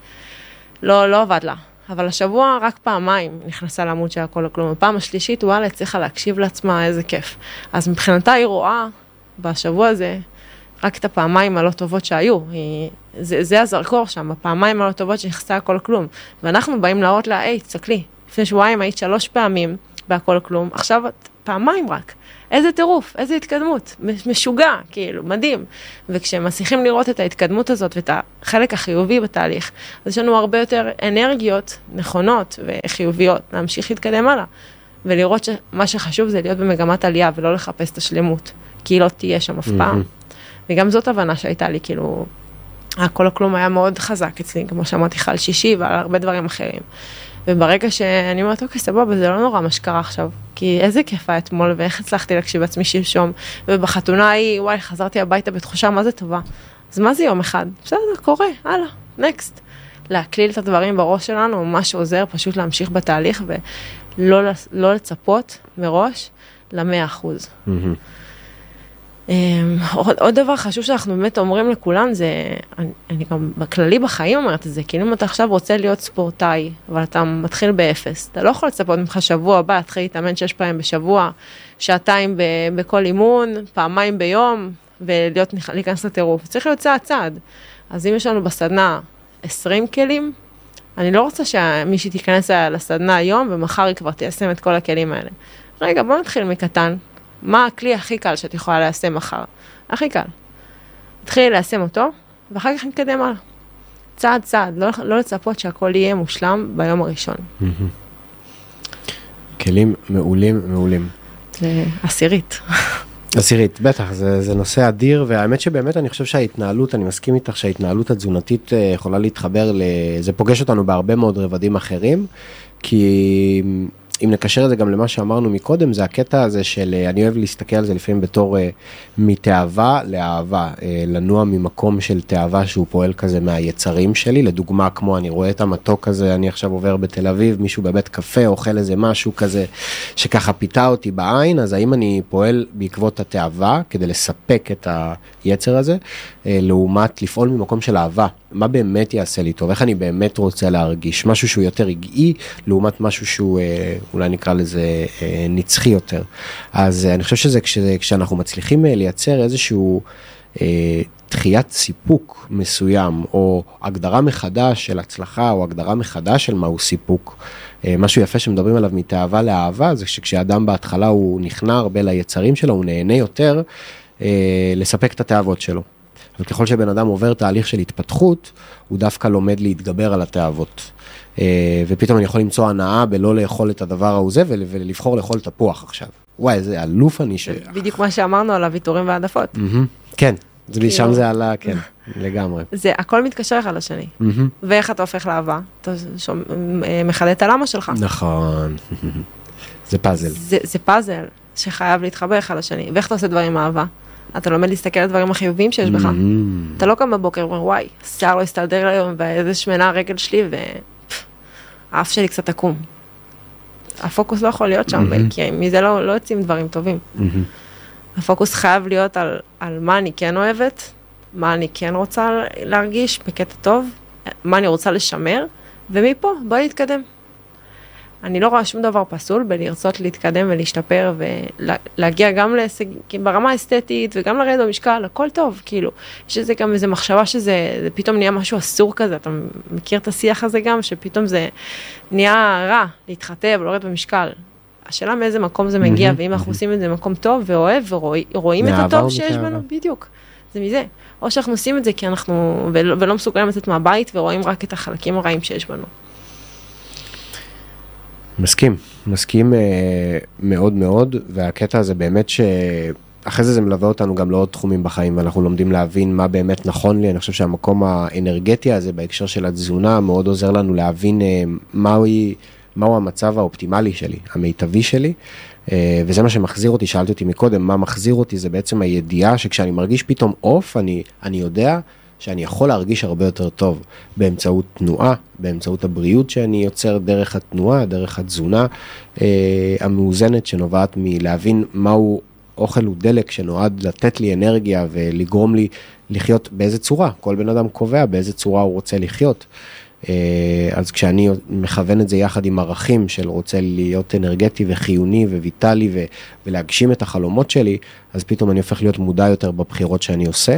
Speaker 1: ולא לא עבד לה. אבל השבוע רק פעמיים נכנסה לעמוד של הכל לכלום. בפעם השלישית, וואלה, הצליחה להקשיב לעצמה, איזה כיף. אז מבחינתה היא רואה בשבוע הזה, רק את הפעמיים הלא טובות שהיו. היא, זה, זה הזרקור שם, הפעמיים הלא טובות שנכנסה הכל לכלום. ואנחנו באים להראות לה, היי, תסתכלי, לפני שבועיים היית שלוש פעמים בהכל כלום, עכשיו את פעמיים רק. איזה טירוף, איזה התקדמות, משוגע, כאילו, מדהים. וכשהם מצליחים לראות את ההתקדמות הזאת ואת החלק החיובי בתהליך, אז יש לנו הרבה יותר אנרגיות נכונות וחיוביות, להמשיך להתקדם הלאה. ולראות שמה שחשוב זה להיות במגמת עלייה ולא לחפש את השלמות, כי היא לא תהיה שם אף פעם. וגם זאת הבנה שהייתה לי, כאילו, הכל הכלום היה מאוד חזק אצלי, כמו שאמרתי לך על שישי ועל הרבה דברים אחרים. וברגע שאני אומרת, אוקיי, סבבה, זה לא נורא מה שקרה עכשיו, כי איזה כיף היה אתמול, ואיך הצלחתי להקשיב עצמי שלשום, ובחתונה היא, וואי, חזרתי הביתה בתחושה, מה זה טובה? אז מה זה יום אחד? בסדר, קורה, הלאה, נקסט. להקליל את הדברים בראש שלנו, מה שעוזר פשוט להמשיך בתהליך, ולא לא לצפות מראש למאה אחוז. עוד, עוד דבר חשוב שאנחנו באמת אומרים לכולם, זה, אני, אני גם בכללי בחיים אומרת את זה, כי אם אתה עכשיו רוצה להיות ספורטאי, אבל אתה מתחיל באפס, אתה לא יכול לצפות ממך שבוע הבא, תתחיל להתאמן שש פעמים בשבוע, שעתיים ב, בכל אימון, פעמיים ביום, ולהיות, להיכנס לטירוף. צריך להיות צעד צעד. אז אם יש לנו בסדנה עשרים כלים, אני לא רוצה שמישהי תיכנס לסדנה היום, ומחר היא כבר תיישם את כל הכלים האלה. רגע, בוא נתחיל מקטן. מה הכלי הכי קל שאת יכולה ליישם מחר? הכי קל. תתחילי ליישם אותו, ואחר כך נתקדם הלאה. צעד צעד, לא, לא לצפות שהכל יהיה מושלם ביום הראשון.
Speaker 2: כלים מעולים, מעולים.
Speaker 1: זה עשירית.
Speaker 2: עשירית, בטח, זה, זה נושא אדיר, והאמת שבאמת אני חושב שההתנהלות, אני מסכים איתך שההתנהלות התזונתית יכולה להתחבר, זה פוגש אותנו בהרבה מאוד רבדים אחרים, כי אם נקשר את זה גם למה שאמרנו מקודם, זה הקטע הזה של, אני אוהב להסתכל על זה לפעמים בתור מתאהבה לאהבה, לנוע ממקום של תאהבה שהוא פועל כזה מהיצרים שלי, לדוגמה כמו אני רואה את המתוק הזה, אני עכשיו עובר בתל אביב, מישהו בבית קפה אוכל איזה משהו כזה, שככה פיתה אותי בעין, אז האם אני פועל בעקבות התאהבה, כדי לספק את היצר הזה, לעומת לפעול ממקום של אהבה, מה באמת יעשה לי טוב, איך אני באמת רוצה להרגיש, משהו שהוא יותר רגעי, לעומת משהו שהוא, אולי נקרא לזה נצחי יותר. אז אני חושב שזה כשזה, כשאנחנו מצליחים לייצר איזשהו דחיית סיפוק מסוים, או הגדרה מחדש של הצלחה, או הגדרה מחדש של מהו סיפוק, משהו יפה שמדברים עליו מתאהבה לאהבה, זה שכשאדם בהתחלה הוא נכנע הרבה ליצרים שלו, הוא נהנה יותר לספק את התאהבות שלו. אבל ככל שבן אדם עובר תהליך של התפתחות, הוא דווקא לומד להתגבר על התאהבות. ופתאום אני יכול למצוא הנאה בלא לאכול את הדבר הזה, ולבחור לאכול תפוח עכשיו. וואי, איזה אלוף אני ש...
Speaker 1: בדיוק מה שאמרנו על הוויתורים והעדפות.
Speaker 2: כן, שם זה עלה, כן, לגמרי.
Speaker 1: זה הכל מתקשר אחד לשני. ואיך אתה הופך לאהבה? אתה מחדד את הלמה שלך.
Speaker 2: נכון. זה פאזל.
Speaker 1: זה פאזל שחייב להתחבר אחד לשני. ואיך אתה עושה דברים עם אהבה? אתה לומד להסתכל על דברים החיובים שיש בך. אתה לא קם בבוקר ואומר, וואי, שיער לא הסתדר היום, ואיזה שמנה הרגל שלי, והאף שלי קצת עקום. הפוקוס לא יכול להיות שם, כי מזה לא יוצאים דברים טובים. הפוקוס חייב להיות על מה אני כן אוהבת, מה אני כן רוצה להרגיש בקטע טוב, מה אני רוצה לשמר, ומפה בואי להתקדם. אני לא רואה שום דבר פסול בלרצות להתקדם ולהשתפר ולהגיע גם להישגים ברמה האסתטית וגם לרדת במשקל, הכל טוב, כאילו. יש איזה גם איזו מחשבה שזה פתאום נהיה משהו אסור כזה, אתה מכיר את השיח הזה גם, שפתאום זה נהיה רע להתחתב, לרדת במשקל. השאלה מאיזה מקום זה מגיע, ואם אנחנו עושים את זה במקום טוב ואוהב ורואים את הטוב שיש בנו, בדיוק. זה מזה. או שאנחנו עושים את זה כי אנחנו, ולא מסוגלים לצאת מהבית ורואים רק את החלקים הרעים שיש בנו.
Speaker 2: מסכים, מסכים אה, מאוד מאוד, והקטע הזה באמת שאחרי זה זה מלווה אותנו גם לעוד תחומים בחיים, ואנחנו לומדים להבין מה באמת נכון לי. אני חושב שהמקום האנרגטי הזה בהקשר של התזונה מאוד עוזר לנו להבין אה, מהו, מהו המצב האופטימלי שלי, המיטבי שלי, אה, וזה מה שמחזיר אותי. שאלתי אותי מקודם, מה מחזיר אותי? זה בעצם הידיעה שכשאני מרגיש פתאום אוף, אני, אני יודע שאני יכול להרגיש הרבה יותר טוב באמצעות תנועה, באמצעות הבריאות שאני יוצר דרך התנועה, דרך התזונה אה, המאוזנת שנובעת מלהבין מהו אוכל ודלק שנועד לתת לי אנרגיה ולגרום לי לחיות באיזה צורה. כל בן אדם קובע באיזה צורה הוא רוצה לחיות. אה, אז כשאני מכוון את זה יחד עם ערכים של רוצה להיות אנרגטי וחיוני וויטלי ו- ולהגשים את החלומות שלי, אז פתאום אני הופך להיות מודע יותר בבחירות שאני עושה.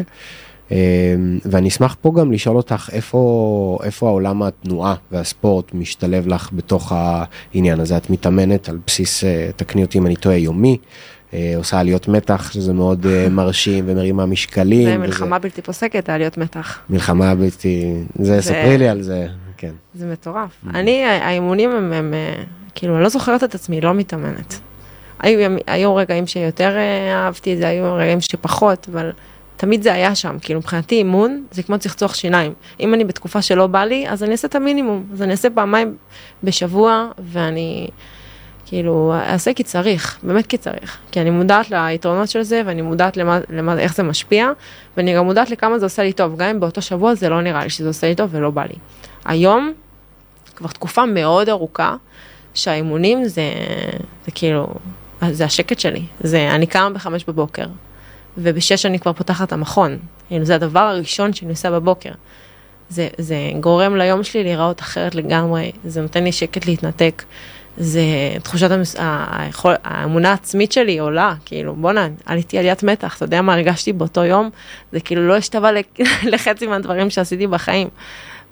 Speaker 2: ואני אשמח פה גם לשאול אותך איפה, איפה העולם התנועה והספורט משתלב לך בתוך העניין הזה. את מתאמנת על בסיס, תקני אותי אם אני טועה, יומי, עושה עליות מתח, שזה מאוד מרשים ומרימה משקלים.
Speaker 1: זה מלחמה בלתי פוסקת, עליות מתח.
Speaker 2: מלחמה בלתי, זה, ספרי לי על זה, כן.
Speaker 1: זה מטורף. אני, האימונים הם, הם, כאילו, אני לא זוכרת את עצמי, לא מתאמנת. היו, היו רגעים שיותר אהבתי את זה, היו רגעים שפחות, אבל תמיד זה היה שם, כאילו מבחינתי אימון זה כמו צחצוח שיניים. אם אני בתקופה שלא בא לי, אז אני אעשה את המינימום. אז אני אעשה פעמיים בשבוע, ואני כאילו אעשה כי צריך, באמת כי צריך. כי אני מודעת ליתרונות של זה, ואני מודעת למה, למה, איך זה משפיע, ואני גם מודעת לכמה זה עושה לי טוב. גם אם באותו שבוע זה לא נראה לי שזה עושה לי טוב ולא בא לי. היום, כבר תקופה מאוד ארוכה, שהאימונים זה, זה כאילו, זה השקט שלי. זה, אני קמה בחמש בבוקר. ובשש אני כבר פותחת את המכון. זה הדבר הראשון שאני עושה בבוקר. זה, זה גורם ליום שלי להיראות אחרת לגמרי. זה נותן לי שקט להתנתק. זה תחושת המס... היכול... האמונה העצמית שלי עולה. כאילו, בונה, עליתי עליית מתח. אתה יודע מה הרגשתי באותו יום? זה כאילו לא השתווה לחצי מהדברים שעשיתי בחיים.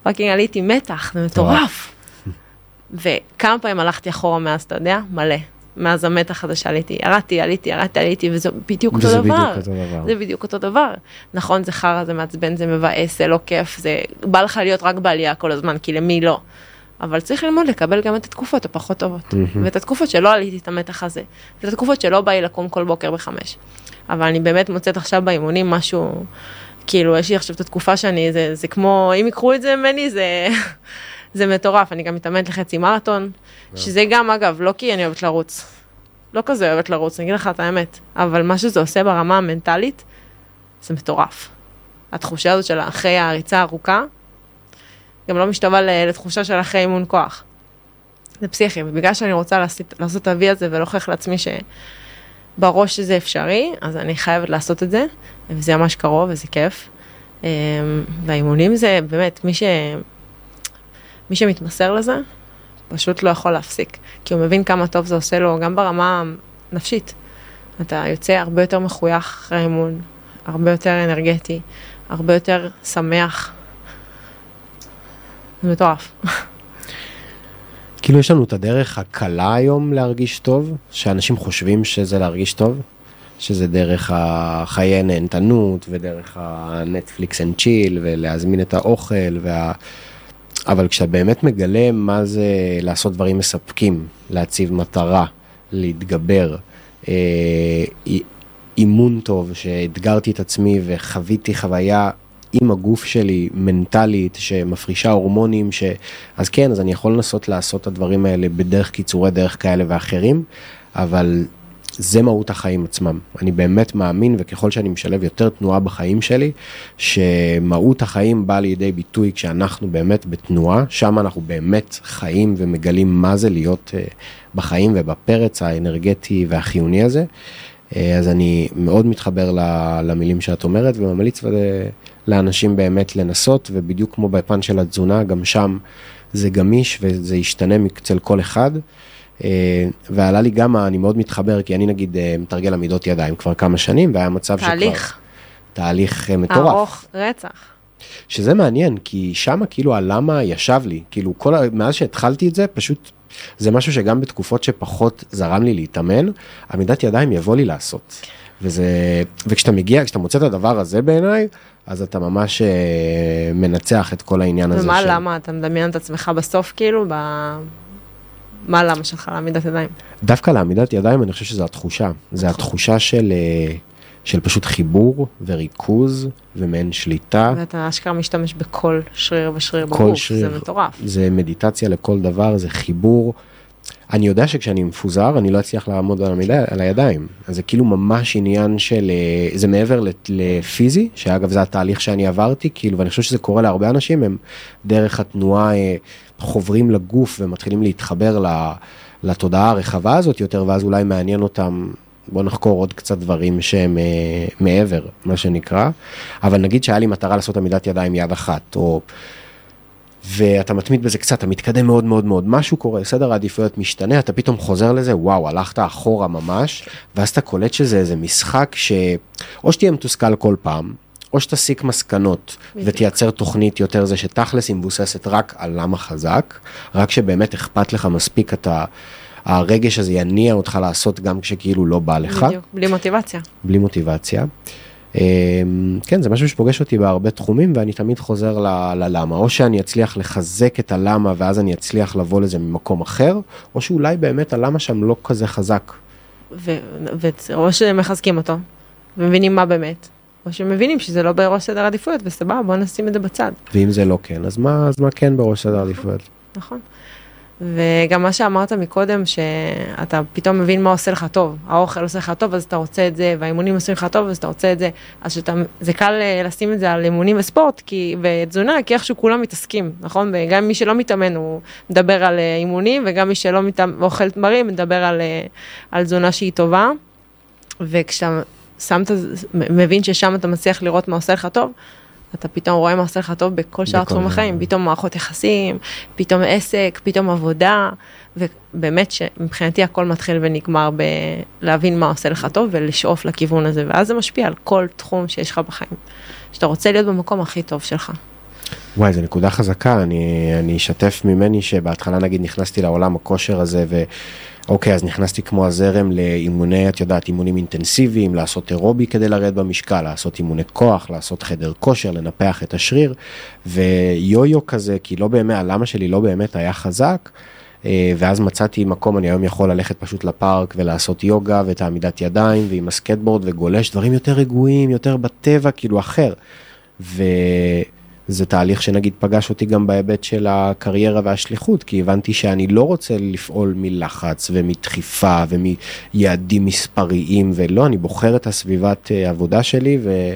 Speaker 1: פאקינג עליתי מתח, זה מטורף. וכמה פעמים הלכתי אחורה מאז, אתה יודע? מלא. מאז המתח הזה שעליתי, ירדתי, עליתי, ירדתי, עליתי, וזה בדיוק אותו דבר.
Speaker 2: וזה בדיוק אותו דבר.
Speaker 1: זה בדיוק אותו דבר. נכון, זה חרא, זה מעצבן, זה מבאס, זה לא כיף, זה בא לך להיות רק בעלייה כל הזמן, כי למי לא. אבל צריך ללמוד לקבל גם את התקופות הפחות טובות. ואת התקופות שלא עליתי את המתח הזה. ואת התקופות שלא באי לקום כל בוקר בחמש. אבל אני באמת מוצאת עכשיו באימונים משהו, כאילו, יש לי עכשיו את התקופה שאני, זה, זה כמו, אם יקחו את זה ממני, זה, זה מטורף. אני גם מתאמנת לחצי מרתון, שזה גם, אגב, לא כי אני אוהבת לרוץ. לא כזה אוהבת לרוץ, אני אגיד לך את האמת. אבל מה שזה עושה ברמה המנטלית, זה מטורף. התחושה הזאת של אחרי הריצה הארוכה, גם לא משתווה לתחושה של אחרי אימון כוח. זה פסיכי, ובגלל שאני רוצה לעשות, לעשות את האבי הזה ולהוכיח לעצמי שבראש שזה אפשרי, אז אני חייבת לעשות את זה, וזה ממש קרוב וזה כיף. והאימונים זה באמת, מי, ש... מי שמתמסר לזה, פשוט לא יכול להפסיק, כי הוא מבין כמה טוב זה עושה לו, גם ברמה נפשית. אתה יוצא הרבה יותר מחוייך אחרי האימון, הרבה יותר אנרגטי, הרבה יותר שמח. זה מטורף.
Speaker 2: כאילו יש לנו את הדרך הקלה היום להרגיש טוב, שאנשים חושבים שזה להרגיש טוב, שזה דרך החיי נהנתנות, ודרך הנטפליקס אנד צ'יל, ולהזמין את האוכל, וה... אבל כשאתה באמת מגלה מה זה לעשות דברים מספקים, להציב מטרה, להתגבר, אימון טוב, שהדגרתי את עצמי וחוויתי חוויה עם הגוף שלי, מנטלית, שמפרישה הורמונים, ש... אז כן, אז אני יכול לנסות לעשות את הדברים האלה בדרך קיצורי דרך כאלה ואחרים, אבל זה מהות החיים עצמם. אני באמת מאמין, וככל שאני משלב יותר תנועה בחיים שלי, שמהות החיים באה לידי ביטוי כשאנחנו באמת בתנועה, שם אנחנו באמת חיים ומגלים מה זה להיות בחיים ובפרץ האנרגטי והחיוני הזה. אז אני מאוד מתחבר למילים שאת אומרת, וממליץ לאנשים באמת לנסות, ובדיוק כמו בפן של התזונה, גם שם זה גמיש וזה ישתנה אצל כל אחד. ועלה לי גם, אני מאוד מתחבר, כי אני נגיד מתרגל עמידות ידיים כבר כמה שנים, והיה מצב שכבר...
Speaker 1: תהליך.
Speaker 2: תהליך מטורף.
Speaker 1: ארוך רצח.
Speaker 2: שזה מעניין, כי שם כאילו הלמה ישב לי, כאילו כל, מאז שהתחלתי את זה, פשוט זה משהו שגם בתקופות שפחות זרם לי להתאמן, עמידת ידיים יבוא לי לעשות. וזה, וכשאתה מגיע, כשאתה מוצא את הדבר הזה בעיניי, אז אתה ממש מנצח את כל העניין הזה.
Speaker 1: ומה למה? אתה מדמיין את עצמך בסוף כאילו, ב... מה למה שלך לעמידת ידיים?
Speaker 2: דווקא לעמידת ידיים אני חושב שזו התחושה. זה התחושה של, של פשוט חיבור וריכוז ומעין שליטה.
Speaker 1: ואתה אשכרה משתמש בכל שריר ושריר בגוף,
Speaker 2: שריר,
Speaker 1: זה מטורף.
Speaker 2: זה מדיטציה לכל דבר, זה חיבור. אני יודע שכשאני מפוזר, אני לא אצליח לעמוד על, המידה, על הידיים. אז זה כאילו ממש עניין של, זה מעבר לפיזי, שאגב זה התהליך שאני עברתי, כאילו, ואני חושב שזה קורה להרבה אנשים, הם דרך התנועה חוברים לגוף ומתחילים להתחבר לתודעה הרחבה הזאת יותר, ואז אולי מעניין אותם, בוא נחקור עוד קצת דברים שהם מעבר, מה שנקרא. אבל נגיד שהיה לי מטרה לעשות עמידת ידיים יד אחת, או... ואתה מתמיד בזה קצת, אתה מתקדם מאוד מאוד מאוד, משהו קורה, סדר העדיפויות משתנה, אתה פתאום חוזר לזה, וואו, הלכת אחורה ממש, ואז אתה קולט שזה איזה משחק ש... או שתהיה מתוסכל כל פעם, או שתסיק מסקנות, ותייצר תוכנית יותר זה שתכלס היא מבוססת רק על למה חזק, רק שבאמת אכפת לך מספיק את ה... הרגש הזה יניע אותך לעשות גם כשכאילו לא בא לך.
Speaker 1: בדיוק, בלי מוטיבציה.
Speaker 2: בלי מוטיבציה. כן, זה משהו שפוגש אותי בהרבה תחומים, ואני תמיד חוזר ללמה. או שאני אצליח לחזק את הלמה, ואז אני אצליח לבוא לזה ממקום אחר, או שאולי באמת הלמה שם לא כזה חזק.
Speaker 1: או שמחזקים אותו, ומבינים מה באמת, או שמבינים שזה לא בראש סדר עדיפויות, וסבבה, בוא נשים את זה בצד.
Speaker 2: ואם זה לא כן, אז מה, אז מה כן בראש סדר עדיפויות?
Speaker 1: נכון. וגם מה שאמרת מקודם, שאתה פתאום מבין מה עושה לך טוב, האוכל עושה לך טוב, אז אתה רוצה את זה, והאימונים עושים לך טוב, אז אתה רוצה את זה, אז שאתה, זה קל לשים את זה על אימונים וספורט, כי, ותזונה, כי איכשהו כולם מתעסקים, נכון? וגם מי שלא מתאמן, הוא מדבר על אימונים, וגם מי שלא מתאמן, ואוכל תמרים, מדבר על, על תזונה שהיא טובה, וכשאתה שמת, מבין ששם אתה מצליח לראות מה עושה לך טוב, אתה פתאום רואה מה עושה לך טוב בכל שאר תחום החיים, פתאום מערכות יחסים, פתאום עסק, פתאום עבודה, ובאמת שמבחינתי הכל מתחיל ונגמר בלהבין מה עושה לך טוב ולשאוף לכיוון הזה, ואז זה משפיע על כל תחום שיש לך בחיים, שאתה רוצה להיות במקום הכי טוב שלך.
Speaker 2: וואי, זו נקודה חזקה, אני, אני אשתף ממני שבהתחלה נגיד נכנסתי לעולם הכושר הזה, ואוקיי, אז נכנסתי כמו הזרם לאימוני, את יודעת, אימונים אינטנסיביים, לעשות אירובי כדי לרדת במשקל, לעשות אימוני כוח, לעשות חדר כושר, לנפח את השריר, ויו-יו כזה, כי לא באמת, הלמה שלי לא באמת היה חזק, ואז מצאתי מקום, אני היום יכול ללכת פשוט לפארק ולעשות יוגה ואת העמידת ידיים, ועם הסקטבורד וגולש, דברים יותר רגועים, יותר בטבע, כאילו אחר. וזה תהליך שנגיד פגש אותי גם בהיבט של הקריירה והשליחות, כי הבנתי שאני לא רוצה לפעול מלחץ ומדחיפה ומיעדים מספריים, ולא, אני בוחר את הסביבת עבודה שלי, ו...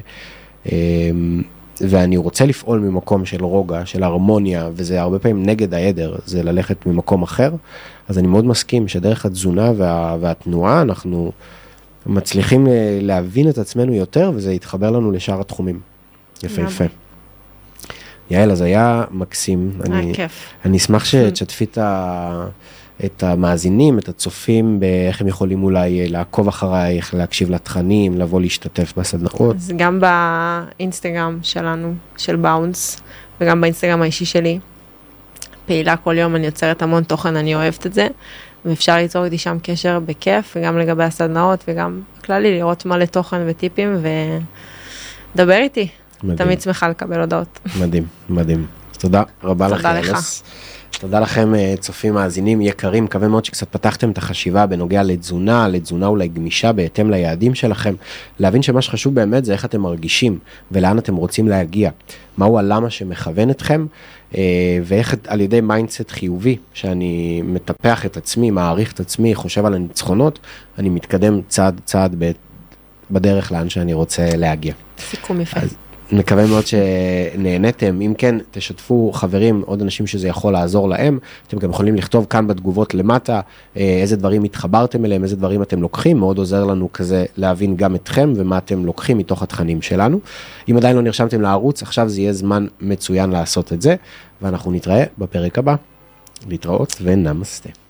Speaker 2: ואני רוצה לפעול ממקום של רוגע, של הרמוניה, וזה הרבה פעמים נגד העדר, זה ללכת ממקום אחר, אז אני מאוד מסכים שדרך התזונה וה... והתנועה אנחנו מצליחים להבין את עצמנו יותר, וזה יתחבר לנו לשאר התחומים. יפה, יפה. יעל, אז היה מקסים.
Speaker 1: היה כיף.
Speaker 2: אני אשמח שתשתפי את ה... את המאזינים, את הצופים, באיך הם יכולים אולי לעקוב אחרייך, להקשיב לתכנים, לבוא להשתתף בסדנאות.
Speaker 1: אז גם באינסטגרם שלנו, של באונס, וגם באינסטגרם האישי שלי, פעילה כל יום, אני יוצרת המון תוכן, אני אוהבת את זה, ואפשר ליצור איתי שם קשר בכיף, וגם לגבי הסדנאות, וגם כללי לראות מלא תוכן וטיפים, ודבר איתי. מדהים. תמיד שמחה לקבל הודעות.
Speaker 2: מדהים, מדהים. תודה רבה לך.
Speaker 1: תודה לך.
Speaker 2: תודה לכם, צופים מאזינים יקרים, מקווה מאוד שקצת פתחתם את החשיבה בנוגע לתזונה, לתזונה אולי גמישה בהתאם ליעדים שלכם, להבין שמה שחשוב באמת זה איך אתם מרגישים ולאן אתם רוצים להגיע, מהו הלמה שמכוון אתכם, ואיך על ידי מיינדסט חיובי, שאני מטפח את עצמי, מעריך את עצמי, חושב על הניצחונות, אני מתקדם צעד צעד בדרך לאן שאני רוצה להגיע.
Speaker 1: סיכום יפה. אז
Speaker 2: מקווה מאוד שנהנתם, אם כן תשתפו חברים, עוד אנשים שזה יכול לעזור להם, אתם גם יכולים לכתוב כאן בתגובות למטה, איזה דברים התחברתם אליהם, איזה דברים אתם לוקחים, מאוד עוזר לנו כזה להבין גם אתכם ומה אתם לוקחים מתוך התכנים שלנו. אם עדיין לא נרשמתם לערוץ, עכשיו זה יהיה זמן מצוין לעשות את זה, ואנחנו נתראה בפרק הבא. להתראות ונמסטה.